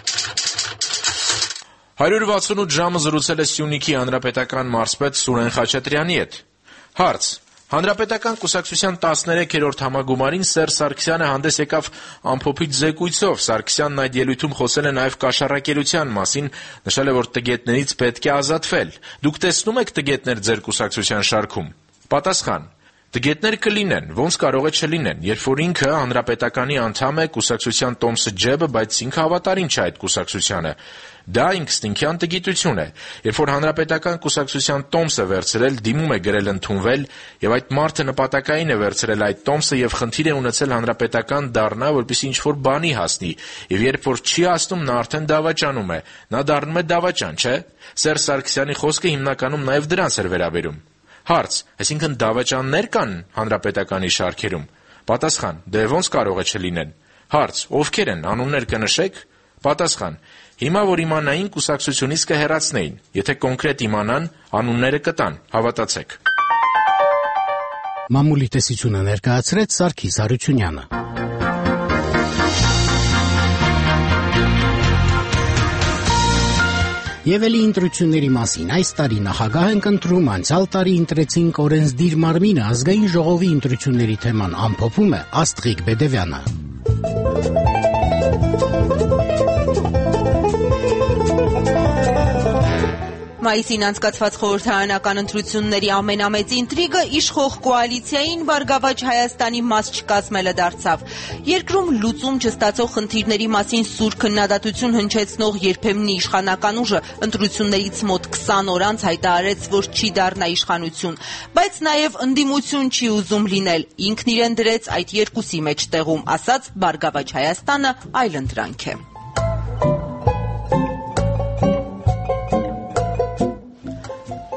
S10: հարյուր վաթսունութ ժամը զրուցել է Սյունիքի հանրապետական մարզպետ Սուրեն Խաչատրյանի հետ։ Հարց. Հանրապետական կուսակցության տասներեքերորդ համագումարին Սերժ Սարգսյանը հանդես եկավ ամփոփիչ զեկույցով։ Սարգսյանն այդ ելույթում խոսել է նաև կաշառակերության մասին, նշել է, որ տգետներից պետք է ազատվել։ Դուք տեսնում եք տգետներ ձեր կուսակցության շարքում։ Պատասխան. Տգետներ կլինեն, ոնց կարող է չլինեն, երբ որ ինքը հանրապետականի անդամ է, կուսակցության տոմսը ջեբը, բայց ինքը հավատարիմ չէ այդ կուսակցությանը։ Դա ինքնստինքյան տգիտություն է։ Երբ որ հանրապետական կուսակցության տոմսը վերցրել, դիմում է գրել ընդունվել, եւ այդ մարդը նպատակային է վերցրել այդ տոմսը եւ խնդիր է ունեցել հանրապետական դառնա, որպեսզի ինչ-որ բանի հասնի, եւ երբ որ չի հասնում, նա արդեն դավաճանում է։ Նա դառնում է դավաճան, չէ՞։ Սերժ Սարգսյանի խոսքը հիմնականում նաեւ դրանց էր վերաբերում։ Հարց. այսինքն դավաճաններ կան հանրապետականի շարքերում։ Պատասխան. դե ոնց կարող է չլինեն։ Հարց. ովքեր են, անուններ կնշեք։ Պատասխան. հիմա որ իմանային, կուսակցությունից կհեռացնեին, եթե կոնկրետ իմանան, անունները կտան, հավատացեք։
S1: Մամուլի տեսությունը ներկայացրեց Սարգիս Հարությունյանը։ Եվ էլի ընտրությունների մասին այս տարի նախագահ ենք ընտրում, անցյալ տարի ընտրեցինք օրենսդիր մարմինը, ազգային ժողովի ընտրությունների թեման ամփոփում է Աստղիկ Բեդևյանը։
S11: Մայիսին անցկացված խորհրդարանական ընտրությունների ամենամեծ ինտրիգը իշխող կոալիցիային Բարգավաճ Հայաստանի մաս չկազմելը դարձավ։ Երկրում լուծում չստացող խնդիրների մասին սուր քննադատություն հնչեցնող երբեմնի իշխանական ուժը ընտրություններից մոտ քսան օր անց հայտարարեց, որ չի դառնա իշխանություն, բայց նաև ընդդիմություն չի ուզում լինել, ինքն իրեն դրեց այդ երկուսի մեջտեղում, ասաց Բարգավաճ Հայաստանը այլընտրանք է։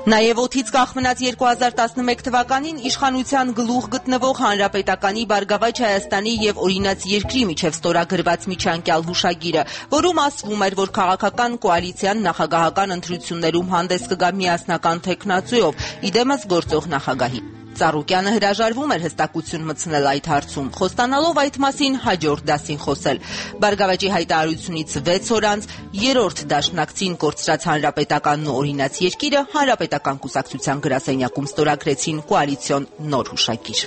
S11: Նաև օդից կախմնած երկու հազար տասնմեկ թվականին իշխանության գլուխ գտնվող Հանրապետականի Բարգավաճ Հայաստանի եւ Օրինաց երկրի միջև ստորագրված միջանկյալ հուշագիրը, որում ասվում էր, որ քաղաքական կոալիցիան նախագահական ընտրություններում հանդես կգա միասնական թեկնածուով, իդեմս գործող նախագահի։ Ծառուկյանը հրաժարվում էր հստակություն մտցնել այդ հարցում, խոստանալով այդ մասին հաջորդ դասին խոսել։ Բարգավաճի հայտարարությունից վեց օր անց երրորդ դաշնակցին կորցրած Հանրապետականն ու Օրինաց երկիրը Հանրապետական կուսակցության գրասենյակում ստորագրեցին կոալիցիոն նոր հուշագիր։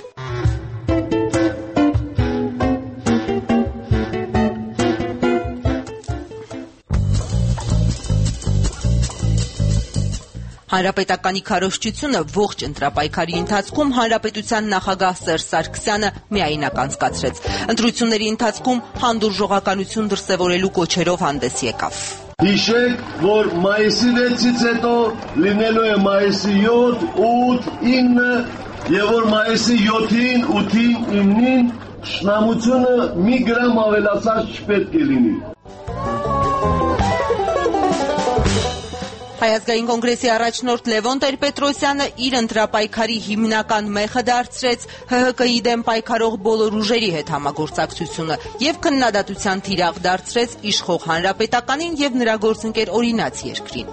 S11: Հանրապետականի քարոզչությունը ողջ ընտրապայքարի ընթացքում հանրապետության նախագահ Սերժ Սարգսյանը միայնակ անցկացրեց։ Ընտրությունների ընթացքում հանդուրժողականություն դրսևորելու կոչերով հանդես եկավ։
S12: Հիշեք, որ մայիսի վեցից հետո լինելու է մայիսի յոթ, ութ, ինը եւ որ մայիսի յոթին, ութին, իննին շնամությունը մի գրամ ավելացած չպետք է լինի։
S11: Հայազգային կոնգրեսի առաջնորդ Լևոն Տեր-Պետրոսյանը իր ընտրապայքարի հիմնական մեխը դարձրեց Հ Հ Կ-ի դեմ պայքարող բոլոր ուժերի հետ համագործակցությունը եւ քննադատության թիրախ դարձրեց իշխող Հանրապետականին եւ նրա գործընկեր Օրինաց երկրին։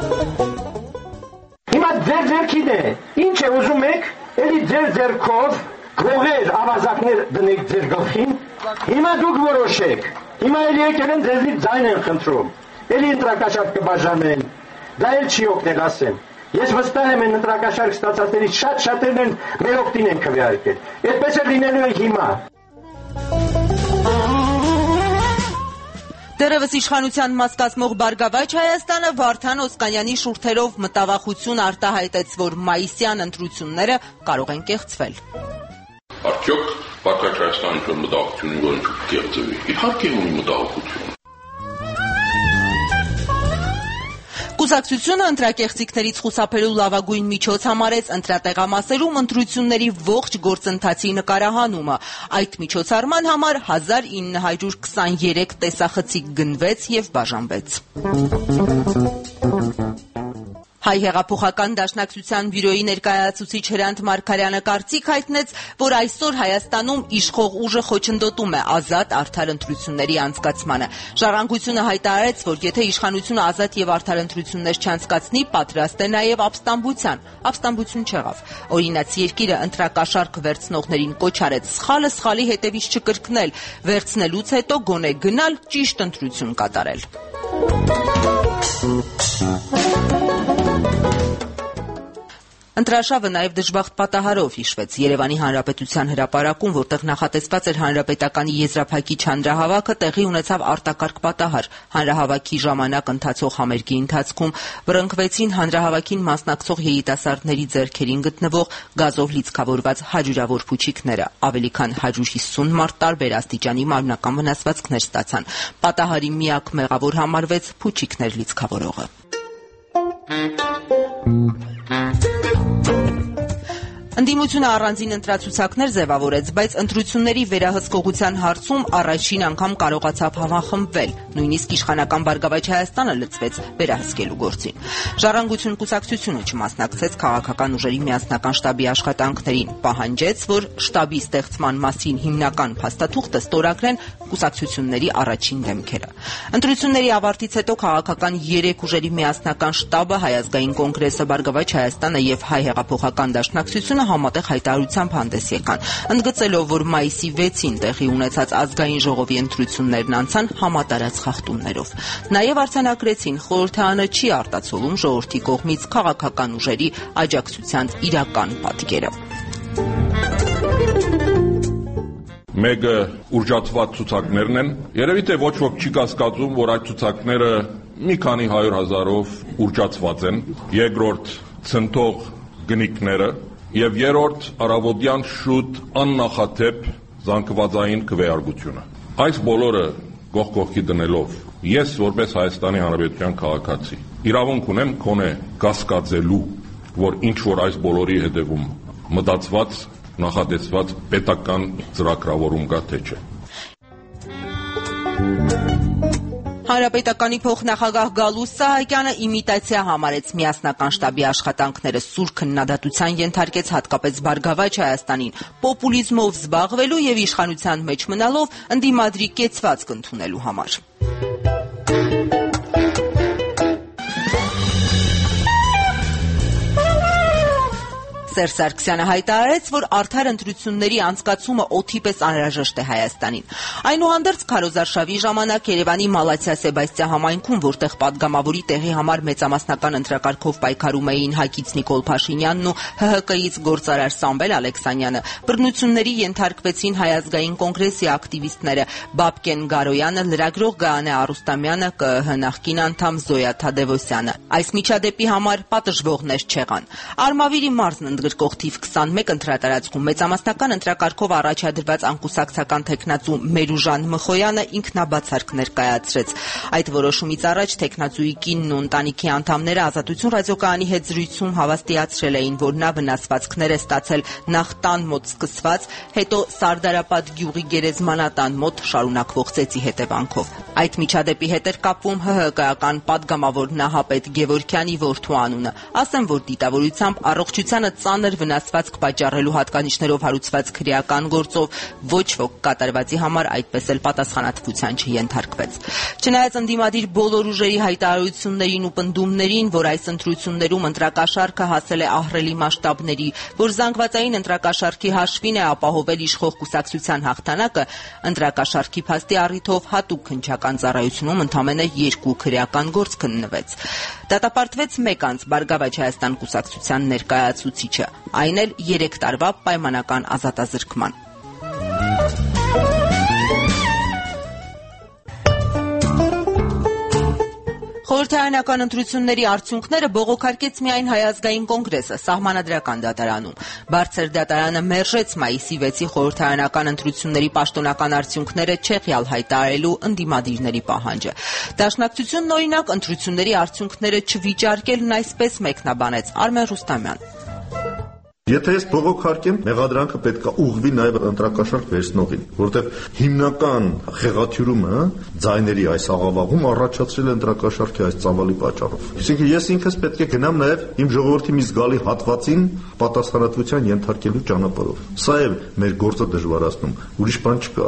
S13: Հիմա ձեր ձեռքին է, ինչ է ուզում եք, էլի ձեր ձեռքով գողեր, ավազակներ դնեք ձեր գլխին, հիմա դուք որոշեք, հիմա էլի եկել են ձեզնից ձայն են խնդրում, էլի ընտրակաշարք կբաժանեն, դա էլ չի օգնել ասեմ, ես վստահ եմ են ընտրակաշարք ստացածներից շատ շատերն են մեր օգտին են քվեարկել, այդպես էլ լինելու է հիմա։
S11: Դեռևս իշխանության մաս կազմող Բարգավաճ Հայաստանը Վարդան Օսկանյանի շուրթերով մտավախություն արտահայտեց, որ մայիսյան ընտրությունները կարող են կեղծվել։
S14: Արդյոք Բարգավաճ Հայաստանի ինչ-որ մտահոգություն ունի, որ ինչ կեղծվի։ Իհարկե ունի մտահոգություն։
S11: Կուսակցությունը ընտրակեղծիքներից խուսափելու լավագույն միջոց համարեց ընտրատեղամասերում ընտրությունների ողջ գործընթացի նկարահանումը։ Այդ միջոցառման համար հազար ինը հարյուր քսաներեք տեսախցիկ գնվեց եւ բաժանվեց։ Հայ հեղափոխական դաշնակցության բյուրոյի ներկայացուցիչ Հրանտ Մարգարյանը կարծիք հայտնեց, որ այսօր Հայաստանում իշխող ուժը խոչընդոտում է ազատ արդար ընտրությունների անցկացմանը։ Ժառանգությունը հայտարարեց, որ եթե իշխանությունը ազատ եւ արդար ընտրություններ չանցկացնի, պատրաստ է նաեւ ապստամբության։ Ապստամբություն չեղավ։ Օրինաց երկիրը ընտրակաշարք վերցնողներին կոչ արեց սխալը սխալի հետևից չկրկնել, վերցնելուց հետո գոնե գնալ ճիշտ ընտրություն կատարել։ Ընտրաշավը նաև դժբախտ պատահարով հիշվեց Երևանի Հանրապետության հրապարակում, որտեղ նախատեսված էր հանրապետականի եզրափակիչ հանրահավաքը, տեղի ունեցավ արտակարգ պատահար։ Հանրահավաքի ժամանակ ընթացող համերգի ընթացքում վրընկվեցին հանրահավաքին մասնակցող երիտասարդների ձեռքերին գտնվող գազով լիցքավորված հարյուրավոր փուչիկները։ Ավելի քան հարյուր հիսուն մարդ տարբեր աստիճանի մարմնական վնասվածքներ ստացան։ Պատահարի միակ մեղավոր համարվեց փուչիկներ լիցքավորողը։ Ընդդիմությունը առանձին ընտրացուցակներ ձևավորեց, բայց ընտրությունների վերահսկողության հարցում առաջին անգամ կարողացավ համախմբվել, նույնիսկ իշխանական Բարգավաճ Հայաստանը լծվեց վերահսկելու գործին։ Ժառանգություն կուսակցությունը չմասնակցեց քաղաքական ուժերի միասնական շտաբի աշխատանքներին, պահանջեց, որ շտաբի ստեղծման մասին հիմնական փաստաթուղթը ստորագրեն կուսակցությունների առաջին դեմքերը։ Ընտրությունների ավարտից հետո քաղաքական երեք ուժերի միասնական շտաբը, Հայ ազգային կոնգրեսը, Բարգավաճ Հայաստանը եւ Հայ հեղափոխական դաշնակցությունը համատեղ հայտարարությամբ հանդես եկան, ընդգծելով, որ մայիսի վեցին տեղի ունեցած ազգային ժողովի ընտրություններն անցան համատարած խախտումներով։ Նաև արձանագրեցին, խորհրդարանը չի արտացոլում ժողովրդի կողմից քաղաքական ուժերի աջակցության իրական պատկերը։
S14: Մեկը ուռճացված ցուցակներն են։ Երևի թե ոչ ոք չի կասկածում, որ այդ ցուցակները մի քանի հարյուր հազարով ուռճացված են։ Երկրորդ ցնտող գնիկները եւ երրորդ արավոտյան շուտ աննախադեպ զանգվածային քվեարկությունը։ Այս բոլորը գող գողքի դնելով ես որպես Հայաստանի Հանրապետության քաղաքացի իրավունք ունեմ քոնե կասկածելու, որ ինչ որ այս բոլորի հետևում մտածված նախատեսված պետական ծրագրավորում կա թե չէ։
S11: Հանրապետականի փոխնախագահ Գալուստ Սահակյանը իմիտացիա համարեց միասնական շտաբի աշխատանքները սուր քննադատության ենթարկեց հատկապես Բարգավաճ Հայաստանին պոպուլիզմով զբաղվելու եւ իշխանության մեջ մնալով ընդդիմադրի կեցվածք ընդունելու համար։ Սերժ Սարգսյանը հայտարարեց, որ արդար ընտրությունների անցկացումը օդի պես անհրաժեշտ է Հայաստանին։ Այնուհանդերձ քարոզարշավի ժամանակ Երևանի Մալաթիա-Սեբաստիա համայնքում, որտեղ падգամավորի տեղի համար մեծամասնական ընտրակարգով պայքարում էին Հակից Նիկոլ Փաշինյանն ու Հ Հ Կ-ից գործարար Սամվել Ալեքսանյանը, բռնությունների ենթարկվեցին Հայ ազգային կոնգրեսի ակտիվիստները Բաբկեն Գարոյանը, լրագրող Գայանե Արուստամյանը, Կ Ը Հ նախկին անդամ Զոյա Թադևոսյանը։ Այս միջադեպի համար պատժվողներ չեղան։ Արմավիրի մարզն գրկող թիվ քսանմեկ ընտրատարածքում մեծամասնական ընտրակարգով առաջադրված անկուսակցական թեկնածու Մերուժան Մխոյանը ինքնաբացարք ներկայացրեց։ Այդ որոշումից առաջ թեկնածուի կինն ու ընտանիքի անդամները Ազատություն ռադիոկայանի հետ զրույցում հավաստիացրել էին, որ նա վնասվածքներ է ստացել նախ տան մոտ սկսված, հետո Սարդարապատ գյուղի գերեզմանատան մոտ շարունակվող ծեծի հետևանքով։ Այդ միջադեպի հետ էր կապվում Հ Հ Կ-ական падգամավոր Նահապետ Գևորգյանի որդու անունը։ Ասեմ, որ դիտավորությամբ առողջությանը ծանր վնասվածք պատճառելու հատկանիշներով հարուցված քրեական գործով ոչ ոք կատարվածի համար այդպես էլ պատասխանատվության չենթարկվեց։ Չնայած ընդդիմադիր բոլոր ուժերի հայտարարություններին ու պնդումներին, որ այս ընտրություններում ընտրակաշառքը հասել է ահռելի մասշտաբների, որ զանգվածային ընտրակաշառքի հաշվին է ապահովել իշխող կուսակցության հաղթանակը, ընտրակաշառքի փաստի առիթով հատուկ քննչական ծառայությունում ընդամենը երկու քրեական գործ քննվեց։ Դատապարտվեց մեկ անձ Բարգավաճ Հայաստան կուսակցության ներկայացուցիչը, այն էլ երեք տարվա պայմանական ազատազրկման։ Խորհրդարանական ընտրությունների արդյունքները բողոքարկեց միայն Հայ ազգային կոնգրեսը Սահմանադրական դատարանում։ Բարձր դատարանը մերժեց մայիսի վեցի խորհրդարանական ընտրությունների պաշտոնական արդյունքները չեղյալ հայտարարելու ընդդիմադիրների պահանջը։ Դաշնակցությունն օրինակ ընտրությունների արդյունքները չվիճարկելն այսպես մեկնաբանեց Արմեն Ռուստամյան։
S15: Եթե ես բողոքարկեմ, մեղադրանքը պետք է ուղղվի նաև ընտրակաշառք վերցնողին, որտեղ հիմնական խեղաթյուրումը ձայների այս աղավաղում առաջացրել է ընտրակաշառքի այս ծավալի պատճառով։ Այսինքն ես ինքս պետք է գնամ նաև իմ ժողովրդի մի զգալի հատվածին պատասխանատվության ենթարկելու ճանապարհով։ Սա է մեր գործը դժվարացնում, ուրիշ բան չկա։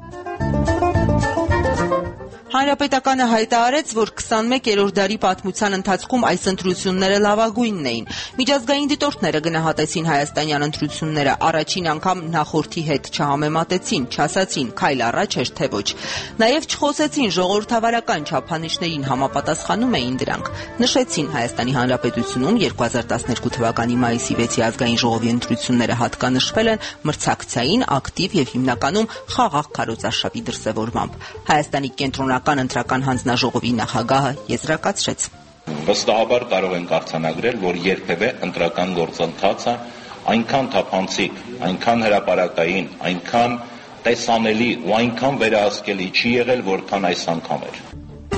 S11: Հանրապետականը հայտարարեց, որ քսանմեկերորդ դարի պատմության ընթացքում այս ընտրությունները լավագույնն էին։ Միջազգային դիտորդները գնահատեցին հայաստանյան ընտրությունները, առաջին անգամ նախորդի հետ չհամեմատեցին, չասացին քայլ առաջ էր թե ոչ։ Նաև չխոսեցին ժողովրդավարական չափանիշներին համապատասխանում էին դրանք։ Նշեցին Հայաստանի Հանրապետությունում երկու հազար տասներկու թվականի մայիսի վեցի ազգային ժողովի ընտրությունները հատկանշվել են մրցակցային, ակտիվ եւ հիմնականում խաղաղ քարոզարշավի դրսևորմամբ։ Հայաստանի կենտրոնական ընտրական հանձնաժողովի նախագահը եզրակացրեց.
S16: Վստահաբար կարող ենք արձանագրել, որ երբևէ ընտրական գործընթացը այնքան թափանցիկ, այնքան հրապարակային, այնքան տեսանելի ու այնքան վերահսկելի չի եղել, որքան այս անգամ էր։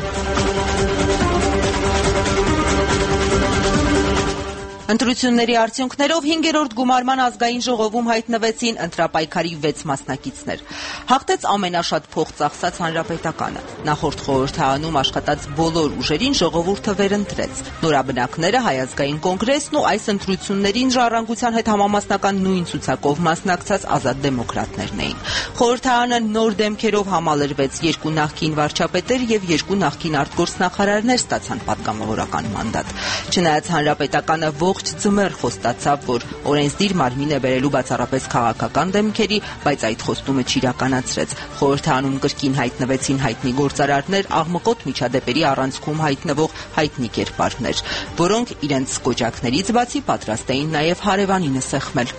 S11: Ընտրությունների արդյունքներով հինգերորդ գումարման ազգային ժողովում հայտնվեցին ընտրապայքարի վեց մասնակիցներ։ Հաղթեց ամենաշատ փող ծախսած Հանրապետականը։ Նախորդ խորհրդարանում աշխատած բոլոր ուժերին ժողովուրդը վերընտրեց։ Նորաբնակները Հայ ազգային կոնգրեսն ու այս ընտրություններին ժառանգության հետ համամասնական նույն ցուցակով մասնակցած ազատ դեմոկրատներն էին։ Խորհրդարանը նոր դեմքերով համալրվեց, երկու նախկին վարչապետեր եւ երկու նախկին արտգործնախարարներ ստացան պատգամավորական մանդատ։ Չնայած Հանրապետականը ողջ ձմեռ խոստացավ, որ օրենսդիր մարմին է բերելու բացառապես քաղաքական դեմքերի, բայց այդ խոստումը չիրականացրեց։ Խորհրդարանում կրկին հայտնվեցին հայտնի գործարարներ, աղմկոտ միջադեպերի առանցքում հայտնվող հայտնի կերպարներ, որոնք իրենց կոճակներից բացի պատրաստ էին նաև հարևանինը սեղմել։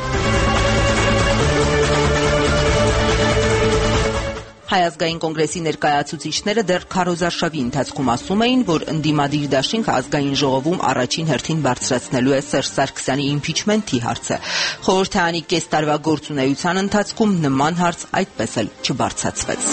S11: Հայ ազգային կոնգրեսի ներկայացուցիչները դեռ քարոզարշավի ընթացքում ասում էին, որ ընդդիմադիր դաշինքը ազգային ժողովում առաջին հերթին բարձրացնելու է Սերժ Սարգսյանի իմպիչմենթի հարցը։ Խորհրդարանի կես տարվա գործունեության ընթացքում նման հարց այդպես էլ չբարձրացվեց։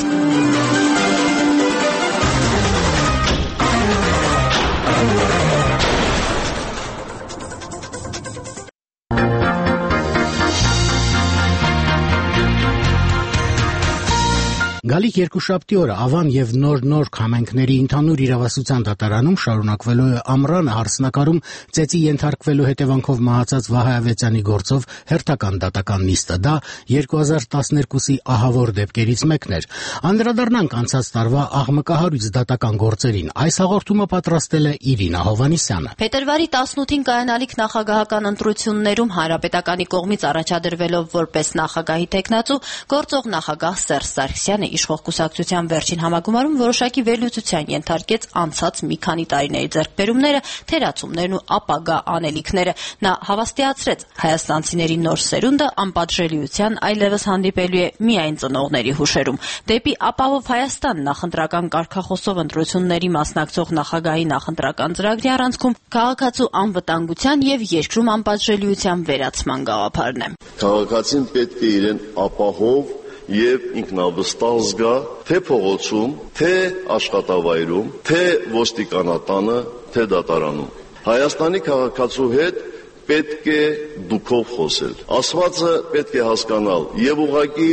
S1: Գալիք երկուշաբթի օրը Ավան եւ Նոր-Նոր համայնքների ընդհանուր իրավասության դատարանում շարունակվելու է ամռանը հարցնակարում ծեծի ենթարկվելու հետևանքով մահացած Վահե Ավետյանի գործով հերթական դատական նիստը։ Դա երկու հազար տասներկուսի ահավոր դեպքերից մեկն էր։ Անդրադառնանք անցած տարվա աղմկահարույց դատական գործերին։ Այս հաղորդումը պատրաստել է Իրինա Հովհաննիսյանը։
S17: Փետրվարի տասնութին կայանալիք նախագահական ընտրություններում Հանրապետականի կողմից առաջադրվելով որպես նախագահի տեխնացու գործող նախագահ Սերժ Սարգսյանը իշխող կուսակցության վերջին համագումարում որոշակի վերլուծության ենթարկեց անցած մի քանի տարիների ձեռքբերումները, թերացումներն ու ապագա անելիքները։ Նա հավաստիացրեց, հայաստանցիների նոր սերունդը անպատժելիության այլևս հանդիպելու է միայն ծնողների հուշերում։ Դեպի ապահով Հայաստան նախընտրական կարգախոսով ընտրությունների մասնակցող նախագահի նախընտրական ծրագրի առանցքում քաղաքացու անվտանգության եւ երկրում անպատժելիության վերացման գաղափարն է։
S12: Քաղաքացին պետք է իրեն ապահով եւ ինքնավստահ զգա թե փողոցում, թե աշխատավայրում, թե ոստիկանատանը, թե դատարանում։ Հայաստանի քաղաքացու հետ պետք է դուքով խոսել։ Ասվածը պետք է հասկանալ եւ ուղղակի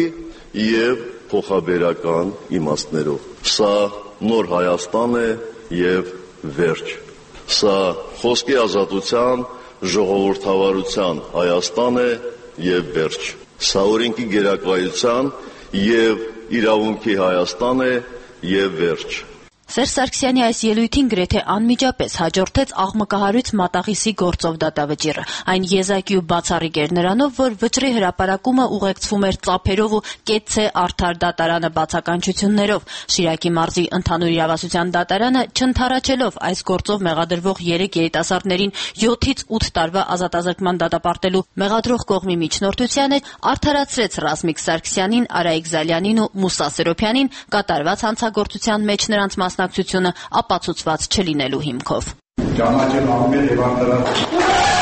S12: եւ փոխաբերական իմաստներով։ Սա նոր Հայաստան է եւ վերջ։ Սա խոսքի ազատության, ժողովրդավարության Հայաստան է եւ վերջ։ Սա օրենքի գերակայության եւ իրավունքի Հայաստան է եւ վերջ։
S17: Սերժ Սարգսյանի այս ելույթին գրեթե անմիջապես հաջորդեց աղմկահարույց մատաղիսի գործով դատավճիռը։ Այն եզակի ու բացառիկ էր նրանով, որ վճռի հրապարակումը ուղեկցվում էր ծափերով ու կեցցե արդար դատարանը բացականչություններով։ Շիրակի մարզի ընդհանուր իրավասության դատարանը չընդառաջելով այս գործով մեղադրվող երեք երիտասարդներին յոթից ութ տարվա ազատազրկման դատապարտելու մեղադրող կողմի միջնորդությանը արդարացրեց Ռազմիկ Սարգսյանին, Արայիկ Զալյանին ու Մուսա Սերոփյանին կատարված հանցագործության մեջ նրանց մասնակցությունը ապացուցված չլինելու հիմքով։
S18: Ճանաչել ամեն եւ արտարած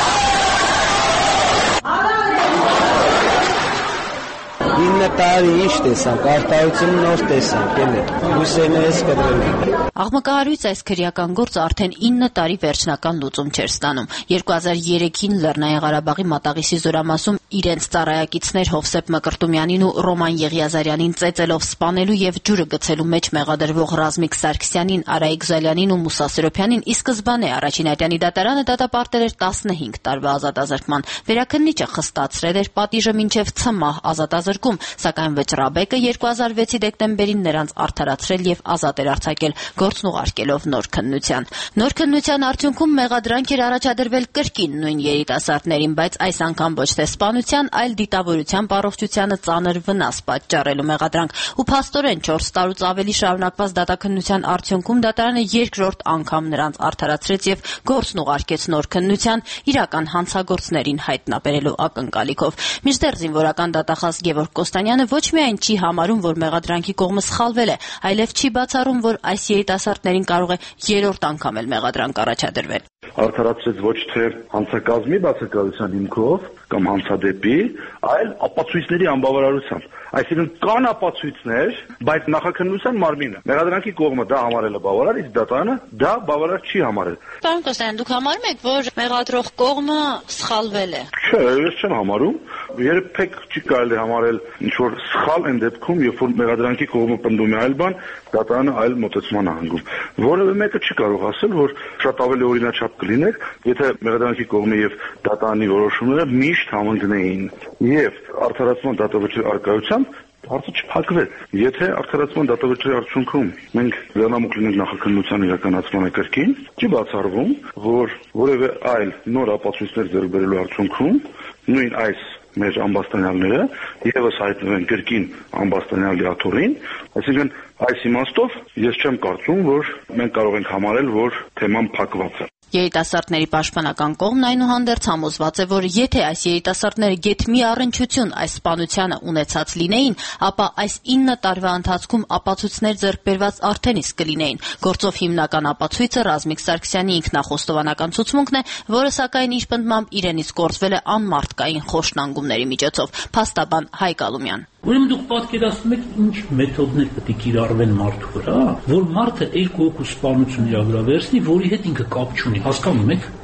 S19: ինը տարի ինչ տեսանք, արտահայտությունը նոր տեսանք, էլի, հույսերներս կտրել։
S17: Աղմկահարույց այս քրեական գործը արդեն ինը տարի վերջնական լուծում չէր ստանում։ երկու հազար երեքին Լեռնային Ղարաբաղի Մատաղիսի զորամասում իրենց ծառայակիցներ Հովսեփ Մկրտումյանին ու Ռոման Եղիազարյանին ծեծելով սպանելու եւ ջուրը գցելու մեջ մեղադրվող Ռազմիկ Սարգսյանին, Արայիկ Զալյանին ու Մուսա Սերոփյանին ի սկզբանե առաջինատյանի դատարանը դատապարտել էր տասնհինգ տարվա ազատազրկման։ Վերաքննիչը խստացրել էր պատիժը մինչեւ ցմահ ազատազրկում, սակայն վճռաբեկը երկու հազար վեցի դեկտեմբերին նրանց արդարացրել եւ ազատ էր արձակել, գործն ուղարկելով նոր քննության։ Նոր քննության արդյունքում մեղադրանք էր առաջադրվել կրկին նույն երիտասարդներին, բայց այս անգամ ոչ թե սպանության, այլ դիտավորության առողջությանը ծանր վնաս պատճառելու մեղադրանք։ Ու փաստորեն չորս տարուց ավելի շարունակված դատաքննության արդյունքում դատարանը երկրորդ անգամ նրանց արդարացրեց եւ գործն ուղարկեց նոր քննության իրական հանցագործներին հայտնաբերելու ակնկալիքով։ Մինչդեռ զինվորական դատախազ Գևորգ Կոստանյանը ոչ միայն չի համարում, որ մեղադրանքի կողմը սխալվել է, այլև չի բացառում, որ այս երիտասարդներին կարող է երրորդ անգամ էլ մեղադրանք առաջադրվել։
S18: Արդարացրեց ոչ թե հանցակազմի բացակայության հիմքով կամ հանցադեպի, այլ ապացույցների անբավարարությամբ։ Այսինքն կան ապացույցներ, բայց նախաքննության մարմինը մեղադրանքի կողմը դա համարել է բավարար, իսկ դատարանը դա բավարար չի համարել։
S17: Պարոն Կոստանյան, դուք համարում եք, որ մեղադրող կողմը սխալվել է։
S18: Չէ, ես չեմ համարում։ Երբեք չի կարելի համարել ինչ որ սխալ այն դեպքում, երբ որ մեղադրանքի կողմը պնդում է այլ բան, դատարանը այլ մոտեցման է հանգում։ Որևէ մեկը չի կարող ասել, որ շատ ավելի օրինաչափ կլիներ, եթե մեղադրանքի կողմը եւ դատարանի որոշումները միշտ համընկնեին։ Եվ արդարացման դատավճիռի արկայությամբ հարցը չփակվեց։ Եթե արդարացման դատավճիռի արդյունքում մենք վերնամուխ լինենք նախաքննության իրականացմանը կրկին, չի բացառվում, որ որևէ այլ նոր ապացույցներ ձեռք բերելու արդյունքում նույն այս մեր ամբաստանյալները եւս հայտնվեն կրկին ամբաստանյալի աթոռին, այսինքն այս իմաստով ես չեմ կարծում, որ մենք կարող ենք համարել, որ թեման փակված է։
S17: Երիտասարդների պաշտպանական կողմն այնուհանդերձ համոզված է, որ եթե այս երիտասարդները գեթ մի առնչություն այս սպանությանը ունեցած լինեին, ապա այս ինը տարվա ընթացքում ապացույցներ ձեռք բերված արդեն իսկ կլինեին։ Գործով հիմնական ապացույցը Ռազմիկ Սարգսյանի ինքնախոստովանական ցուցմունքն է, որը սակայն իր պնդմամբ իրենից կորցվել է անմարդկային խոշտանգումների միջոցով։ Փաստաբան Հայկ Ալումյան։
S20: Ուրեմն դուք պատկերացնում եք ինչ մեթոդներ պետք է կիրառվեն մարդու վրա, որ մարդը երկու հոգու սպանություն իր վրա վերցնի, որի հետ ինքը կապ չունի։ Հասկանում եք։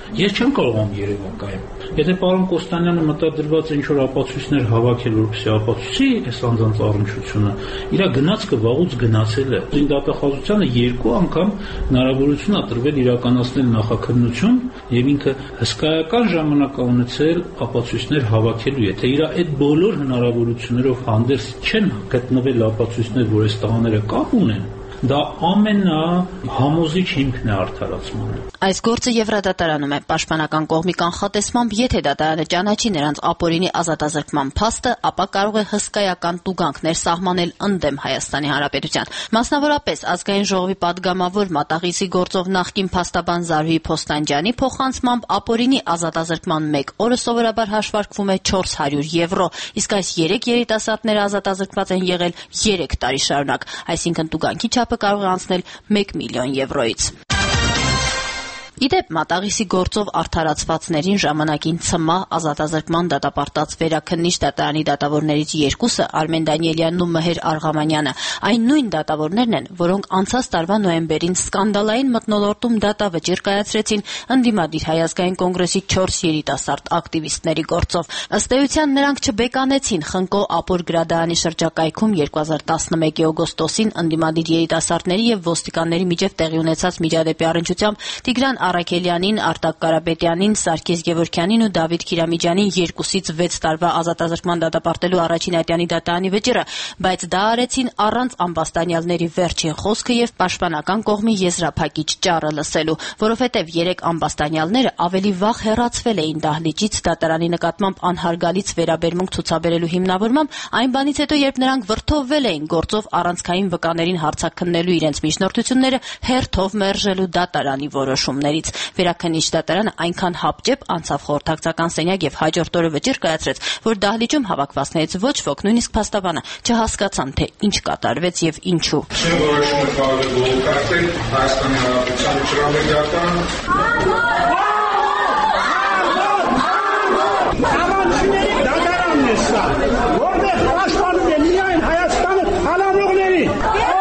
S20: Ես չեմ կարողանում երևակայել։ Եթե պարոն Կոստանյանը մտադրված է ինչ-որ ապացույցներ հավաքել, որպեսզի ապացուցի այս անձանց առնչությունը, իր գնացքը վաղուց գնացել է։ Ինձ դատախազությանը երկու անգամ հնարավորություն է տրվել իրականացնել նախաքննություն եւ ինքը հսկայական ժամանակ է ունեցել ապացույցներ հավաքելու։ Եթե իր այդ բոլոր հնարավորություններով հանդերձ չեն գտնվել ապացույցներ, որ այս տղաները կապ ունեն, դա ամենահամոզիչ հիմքն է արդարացման։
S17: Այս գործը Եվրադատարանում է։ Պաշտպանական կողմի կանխատեսմամբ, եթե դատարանը ճանաչի նրանց ապօրինի ազատազրկման փաստը, ապա կարող է հսկայական տուգանքներ սահմանել ընդդեմ Հայաստանի Հանրապետության։ Մասնավորապես ազգային ժողովի պատգամավոր Մատաղիսի գործով նախկին փաստաբան Զարուհի Փոստանջյանի փոխանցմամբ ապօրինի ազատազրկման մեկ օրը սովորաբար հաշվարկվում է չորս հարյուր եվրո, իսկ այս երեք երիտասարդները ազատազրկված են եղել երեք տարի շարունակ, այսինքն տուգանքի չափը կարող է անցնել մեկ միլիոն եվրոից։ Իդեպ Մատաղիսի գործով արդարացվածներին ժամանակին ՑՄԱ ազատազրկման դատապարտած վերաքննիչ դատարանի դատավորներից երկուսը Արմեն Դանիելյանն ու Մհեր Արղամանյանը այն նույն դատավորներն են, որոնք անցած տարվա նոյեմբերին սկանդալային մթնոլորտում դատավճիռ կայացրեցին ընդդիմադիր Հայ ազգային կոնգրեսի չորս երիտասարդ ակտիվիստների գործով։ Ըստ էության նրանք չբեկանեցին Խնկո Ապոր գրադարանի շրջակայքում երկու հազար տասնմեկի օգոստոսին ընդդիմադիր երիտասարդների եւ ոստիկանների միջև տեղի ունեցած միջադեպի առնչությամբ Տիգրան Արաքելյանին, Արտակ Կարապետյանին, Սարգիս Գևորգյանին ու Դավիթ Քիրամիջյանին երկուսից վեց տարվա ազատազրկման դատապարտելու առաջին ատյանի դատարանի վճիռը, բայց դա արեցին առանց ամբաստանյալների վերջին խոսքը եւ պաշտպանական կողմի եզրափակիչ ճառը լսելու, որովհետեւ երեք ամբաստանյալները ավելի վաղ հեռացվել էին դահլիճից դատարանի նկատմամբ անհարգալից վերաբերմունք ցուցաբերելու հիմնավորմամբ, այն բանից հետո, երբ նրանք վրդովվել էին գործով առանցքային վկաներին հարցաքննելու իրենց միջնորդությունները հերթով մերժելու դատարանի որոշումների։ Վերաքննիչ դատարանը այնքան հապճեպ անցավ խորհրդակցական սենյակ եւ հաջորդ օրը վճիռ կայացրեց, որ դահլիճում հավաքվածներից ոչ ոք, նույնիսկ փաստաբանը, չհասկացան, թե ինչ կատարվեց եւ ինչու։
S21: Շեն որոշումը կարող է գողոքարտել Հայաստանի Հանրապետության ջրամերձական
S22: Առանցիների դատարանն է սա, որտեղ պաշտպանում է միայն Հայաստանը հալարողներին։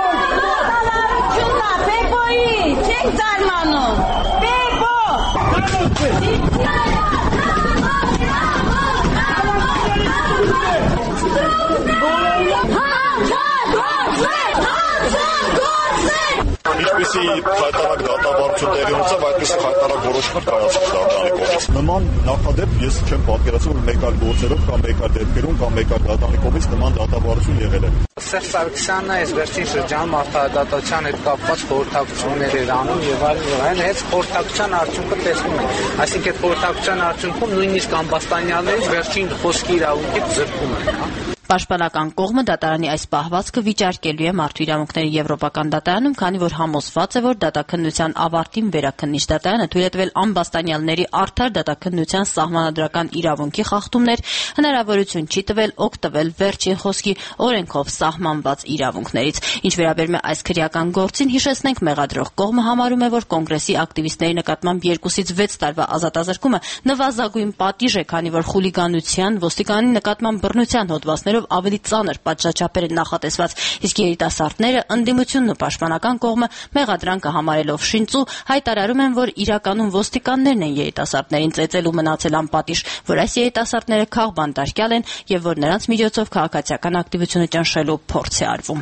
S23: Ինչպեսի խայտարակ դատավարություն տեղի ունեցավ, այդպես խայտարակ որոշումներ կայացվեց դատարանի կողմից։ Նման նախադեպ ես չեմ պատկերացնում, որ մեկ այլ գործերով կամ մեկ այլ դեպքերում կամ մեկ այլ դատարանի կողմից նման դատավարություն եղել է։
S24: Սերժ Սարգսյանն այս վերջին շրջանում արտադատության հետ կապված խորհրդակցություններ էր անում եւ այլն եւ այլն, հենց խորհրդակցության արդյունքը տեսնում ենք։ Այսինքն այդ խորհրդակցության արդյունքում նույնիսկ ամբաստանյալներից վերջին խոսքի իրավունքից զրկում են։
S17: Պաշտպանական կողմը դատարանի այս պահվածքը վիճարկելու է Մարդու իրավունքների եվրոպական դատարանում, քանի որ համոզված է, որ դատաքննության ավարտին վերաքննիչ դատարանը թույլ է տվել ամբաստանյալների արդար դատաքննության սահմանադրական իրավունքի խախտումներ, հնարավորություն չի տվել օգտվել վերջին խոսքի օրենքով սահմանված իրավունքներից։ Ինչ վերաբերում է այս քրեական գործին, հիշեցնենք, մեղադրող կողմը համարում է, որ կոնգրեսի ակտիվիստների նկատմամբ երկուսից վեց տարվա ազատազրկումը նվազագույն պատիժ է, քանի որ խուլիգանության, ոստիկանի նկատմամբ բռնության հոդվածներով ավելի ծանր պատժաչափեր են նախատեսված, իսկ երիտասարդները ընդդիմությունն ու պաշտպանական կողմը մեղադրանքը համարելով շինծու հայտարարում են, որ իրականում ոստիկաններն են երիտասարդներին ծեծել ու մնացել անպատիժ, որ այս երիտասարդները քաղբանտարկյալ են եւ որ նրանց միջոցով քաղաքացիական ակտիվությունը ճնշելու փորձ է արվում։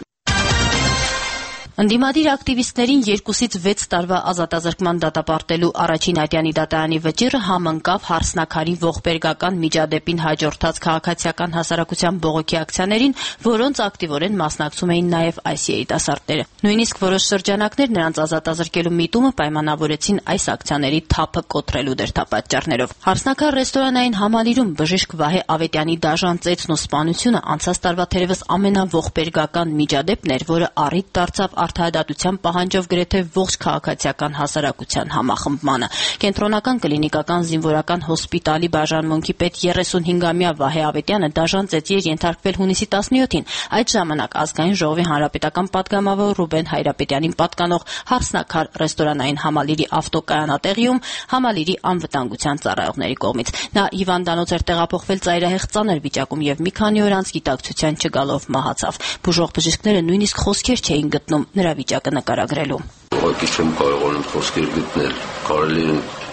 S17: Ընդդիմադիր ակտիվիստներին երկուսից վեց տարվա ազատազրկման դատապարտելու առաջին ատյանի դատարանի վճիռը համընկավ Հարսնաքարի ողբերգական միջադեպին հաջորդած քաղաքացիական հասարակության բողոքի ակցիաներին, որոնց ակտիվորեն մասնակցում էին նաև այս երիտասարդները։ Նույնիսկ որոշ շրջանակներ նրանց ազատազրկելու միտումը պայմանավորեցին այս ակցիաների թափը կոտրելու դրդապատճառներով։ Հարսնաքար ռեստորանային համալիրում բժիշկ Վահե Ավետյանի դաժան ծեծն ու սպանությունը անցած տարվա թերևս ամենաողբերգական միջադեպն էր, որը առիթ դարձավ արդարադատության պահանջով գրեթե ողջ քաղաքացիական հասարակության համախմբմանը։ Կենտրոնական կլինիկական զինվորական հոսպիտալի բաժանմունքի պետ երեսունհինգամյա Վահե Ավետյանը դաժան ծեծի էր ենթարկվել հունիսի տասնյոթին։ Այդ ժամանակ ազգային ժողովի հանրապետական պատգամավոր Ռուբեն Հայրապետյանին պատկանող Հարսնաքար ռեստորանային համալիրի ավտոկայանատեղիում համալիրի անվտանգության ծառայողների կողմից։ Նա հիվանդանոց էր տեղափոխվել ծայրահեղ ծանր վիճակում եւ մի քանի օր անց գիտակցության չգալով մահացավ։ Բուժող բժիշկները նույնիսկ խոսքեր չէին գտնում նրա վիճակը նկարագրելու։
S25: Ուղղակի չեմ կարողանում խոսքեր գտնել։ Կարելի է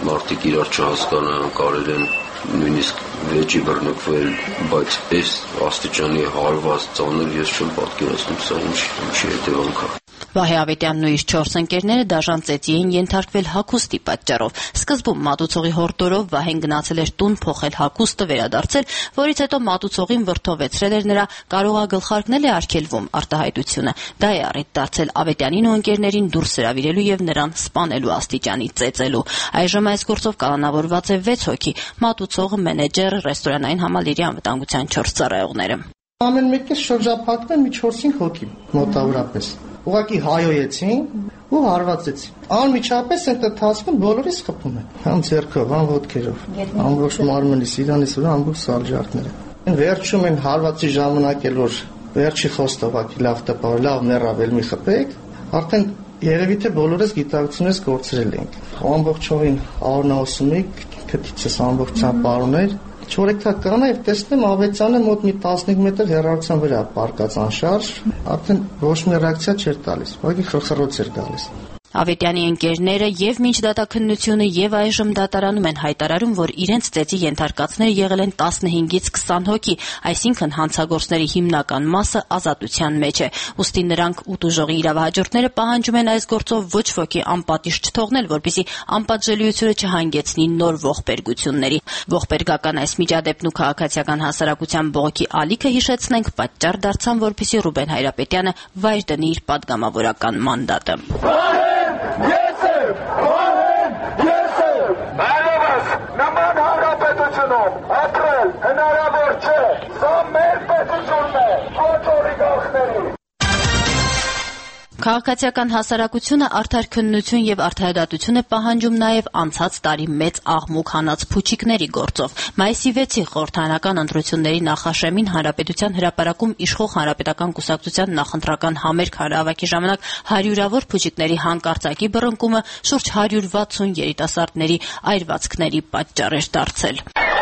S2: մարդիկ իրար չհասկանան, կարել են նույնիսկ վեճի բռնկվել, բայց այս աստիճանի հարված ծանր ես չեմ պատկերացնում, սա ինչի հետևանք է։
S17: Վահե Ավետյանն ու իր չորս ընկերները դաժան ծեծի էին ենթարկվել հագուստի պատճառով։ Սկզբում մատուցողի հորդորով Վահեն գնացել էր տուն փոխել հագուստը, վերադարձել, որից հետո մատուցողին վրդովեցրել էր նրա կարողագլխարկնել է արգելվում արտահայտությունը։ Դա է առիթ դարձել Ավետյանին ու ընկերներին դուրս հրավիրելու եւ նրան սպանելու աստիճանի ծեծելու։ Այժմ այս գործով կալանավորված է վեց հոգի՝ մատուցողը, մենեջերը, ռեստորանային համալիրի անվտանգության չորս ծառայողները։
S3: Ամեն մեկը շրջափակվել մի չորս-հինգ հոգի մոտավորապես։ Ուղղակի հայոյեցին ու հարվածեցին։ Անմիջապես այդ ընթացքում բոլորիս խփում են։ Համ ձեռքով, համ ոտքերով, ամբողջ մարմնից, իրանից վրա ամբողջ սալջարդները։ Այն վերջում են հարվածի ժամանակ էլ որ վերջի խոստովակի լավ տպավ, լավ մեռավել մի խփեք, արդեն երևի թե բոլորս գիտակցությունից կորցրել ենք։ Ամբողջովին առնասում եք, քթիցս ամբողջությամբ պարուներ Չորեքթա կանա եւ տեսնեմ Ավետյանը մոտ մի տասնհինգ մետր հեռավորության վրա պարկած անշարժ, արդեն ոչ մի ռեակցիա չէր տալիս, ուղղակի խրխրոց էր գալիս։
S17: Ավետյանի ընկերները եւ մինչ դատաքննությունը եւ այժմ դատարանում են հայտարարում, որ իրենց ծեծի ենթարկածները եղել են տասնհինգից քսան հոգի, այսինքն հանցագործների հիմնական մասը ազատության մեջ է։ Ուստի նրանք ուտուժողի իրավահաջորդները պահանջում են այս գործով ոչ ոքի անպատիժ չթողնել, որպեսզի անպատժելիությունը չհանգեցնի նոր ողբերգությունների։ Ողբերգական այս միջադեպն ու քաղաքացիական հասարակության բողոքի ալիքը հիշեցնենք պատճառ դարձան, որպեսզի Ռուբեն Հայրապետյանը վայր դնի իր պատգամավորական մանդատը։
S22: Ես եմ, Վահեն, ես եմ, այլևս նման հանրապետությունում ապրել հնարավոր չէ, սա մեր պետությունն է, ոչ օրիգարխների։
S17: Քաղաքացիական հասարակությունը արդար քննություն եւ արդարադատություն է պահանջում նաեւ անցած տարի մեծ աղմուկ հանած փուչիկների գործով։ Մայիսի վեցի խորհրդարանական ընտրությունների նախաշեմին Հանրապետության հրապարակում իշխող Հանրապետական կուսակցության նախընտրական համերգ հանրահավաքի ժամանակ հարյուրավոր փուչիկների հանկարծակի բռնկումը շուրջ հարյուր վաթսուն երիտասարդների այրվածքների պատճառ էր դարձել։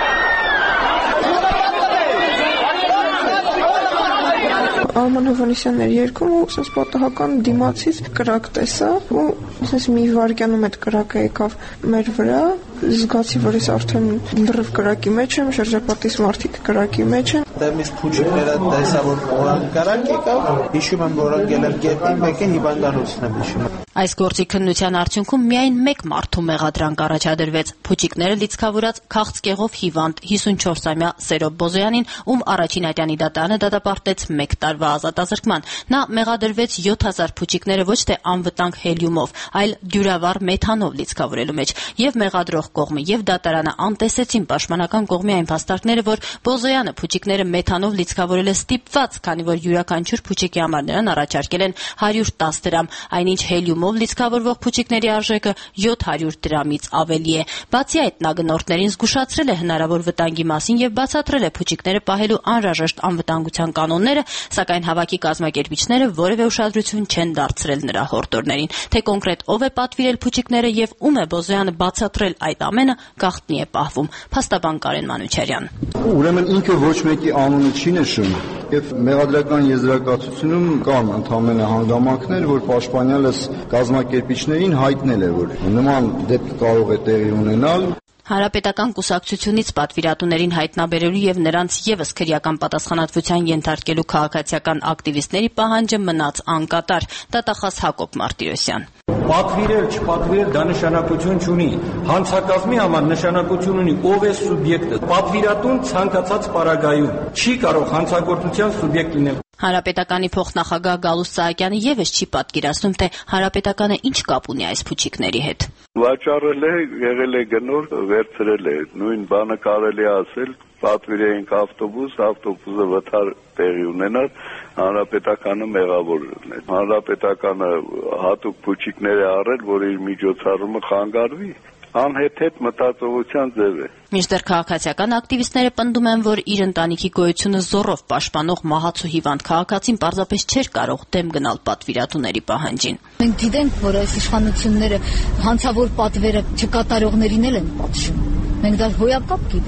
S4: Արման Հովհաննիսյանների երգում ու ասես պատահական դիմացից կրակ տեսա ու ասես մի վայրկյանում այդ կրակը եկավ մեր վրա, զգացի, որ ես արդեն լրիվ կրակի մեջ եմ, շրջապատիս մարդիկ կրակի մեջ են։
S5: Դեմից փուչիկները տեսա, որ օրան կրակ եկավ, հիշում եմ, որ անգել եմ գետնին, մեկը հիվանդանոցն եմ հիշում։
S17: Այս գործի քննության արդյունքում միայն մեկ մարդու մեղադրանք առաջադրվեց՝ փուչիկները լիցքավորած քաղցկեղով հիվանդ հիսունչորսամյա Սերոբ Բոզոյանին, ում առաջին ատյանի դատարանը դատապարտեց մեկ տարվա ազատազրկման։ Նա մեղադրվեց յոթ հազար փուչիկները ոչ թե անվտանգ հելիումով, այլ դյուրավառ մեթանով լիցքավորելու մեջ, եւ մեղադրող կողմը եւ դատարանը անտեսեցին պաշտպանական կողմի այն փաստարկները, որ Բոզոյանը փուչիկները մեթանով լիցքավորել է ստիպված, քանի որ յուրաքանչյուր փուչիկի համար նրան առաջարկել են հարյուր տասը դրամ, այնինչ հելիումով լիցքավորվող փուչիկների արժեքը յոթ հարյուր դրամից ավելի է։ Բացի այդ, նա գնորդներին զգուշացրել է հնարավոր վտանգի մասին եւ բացատրել է փուչիկները պահելու անհրաժեշտ անվտանգության կանոնները, սակայն հավաքի կազմակերպիչները որևէ ուշադրություն չեն դարձրել նրա հորդորներին։ Թե կոնկրետ ով է պատվիրել փուչիկները եւ ում է Բոզոյանը բացատրել այդ ամենը, գաղտնի է պահվում։ Փաստաբան Կարեն Մանուչարյան։
S25: Ուրեմն ինքը ոչ մեկի անունը չի նշում եւ մեղադրական եզրակացությունում կան ընդհանրապես հանգամանքներ, որ պաշտպանյալս կազմակերպիչներին հայտնել է, որ նման դեպք կարող է տեղի ունենալ։
S17: Հանրապետական կուսակցությունից պատվիրատուներին հայտնաբերելու եւ նրանց եւս քրեական պատասխանատվության ենթարկելու քաղաքացիական ակտիվիստների պահանջը մնաց անկատար։ Դատախազ Հակոբ Մարտիրոսյան։
S13: Պատվիրել, չպատվիրել դա նշանակություն չունի։ Հանցակազմի համար նշանակություն ունի ով է սուբյեկտը։ Պատվիրատուն ցանկացած պարագայում չի կարող հանցագործության սուբյեկտ լինել։
S17: Հանրապետականի փոխնախագահ Գալուստ Սահակյանը եւս չի պատկերացնում, թե Հանրապետականը ինչ կապ ունի այս փուչիկների հետ։
S26: Վաճառել է, եղել է գնոր, վերցրել է, նույն բանը կարելի ասել, պատվիրեինք ավտոբուս, ավտոբուսը վթար տեղի ունենար, Հանրապետականը մեղավոր էր։ Հանրապետականը հատուկ փուչիկներ է առել, որ իր միջոցառումը խանգարվի։ Անհեթեթ մտածողության ձև է։
S17: Մինչդեռ քաղաքացիական ակտիվիստները պնդում են, որ իր ընտանիքի գոյությունը զոռով պաշտպանող մահացու հիվանդ քաղաքացին պարզապես չէր կարող դեմ գնալ պատվիրատուների պահանջին։
S27: Մենք գիտենք, որ այս իշխանությունները հանցավոր պատվերը չկատարողներին էլ են պատժում։ Մենք դա հոյակապ գիտենք։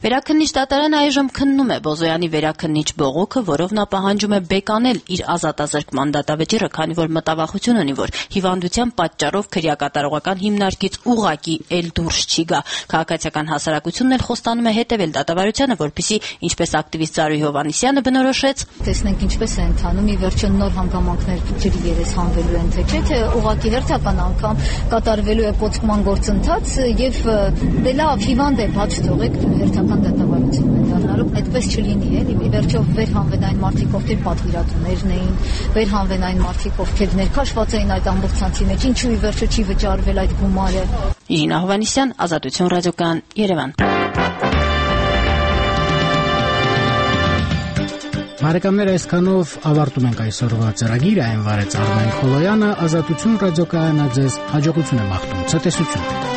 S17: Վերաքննիչ դատարանը այժմ քննում է Բոզոյանի վերաքննիչ բողոքը, որով նա պահանջում է բեկանել իր ազատազրկման դատավճիռը, քանի որ մտավախություն ունի, որ հիվանդության պատճառով քրեակատարողական հիմնարկից ուղղակի էլ դուրս չի գա։ Քաղաքացիական հասարակությունն էլ խոստանում է հետևել դատավարությանը, որպեսզի, ինչպես ակտիվիստ Զարուհի Հովհաննիսյանը բնորոշեց,
S6: տեսնենք ինչպես է ընթանում, ի վերջո նոր հանգամանքներ ջրի երես հանվելու են, թե չէ, թե ուղղակի հերթական անգամ կատարվելու է պոծկման գործընթաց եւ դե լավ հիվանդ է, բաց թողեք հերթական դատավարություն է դառնալու, այդպես չլինի էլի, ի վերջո վերհանվեն այն մարդիկ, ովքեր պատվիրատուներն էին, վերհանվեն այն մարդիկ, ովքեր ներքաշված էին այդ ամբողջանցի մեջ, ինչու ի վերջո չի վճարվել այդ գումարը։
S17: Իրինա Հովհաննիսյան, Ազատություն ռադիոկայան, Երևան։
S1: Բարեկամներ, այսքանով ավարտում ենք այսօրվա ծրագիրը, այն վարեց Արմեն Խոլոյանը, Ազատություն ռադիոկայանը ձեզ հաջողություն է մաղթում, ցտեսություն։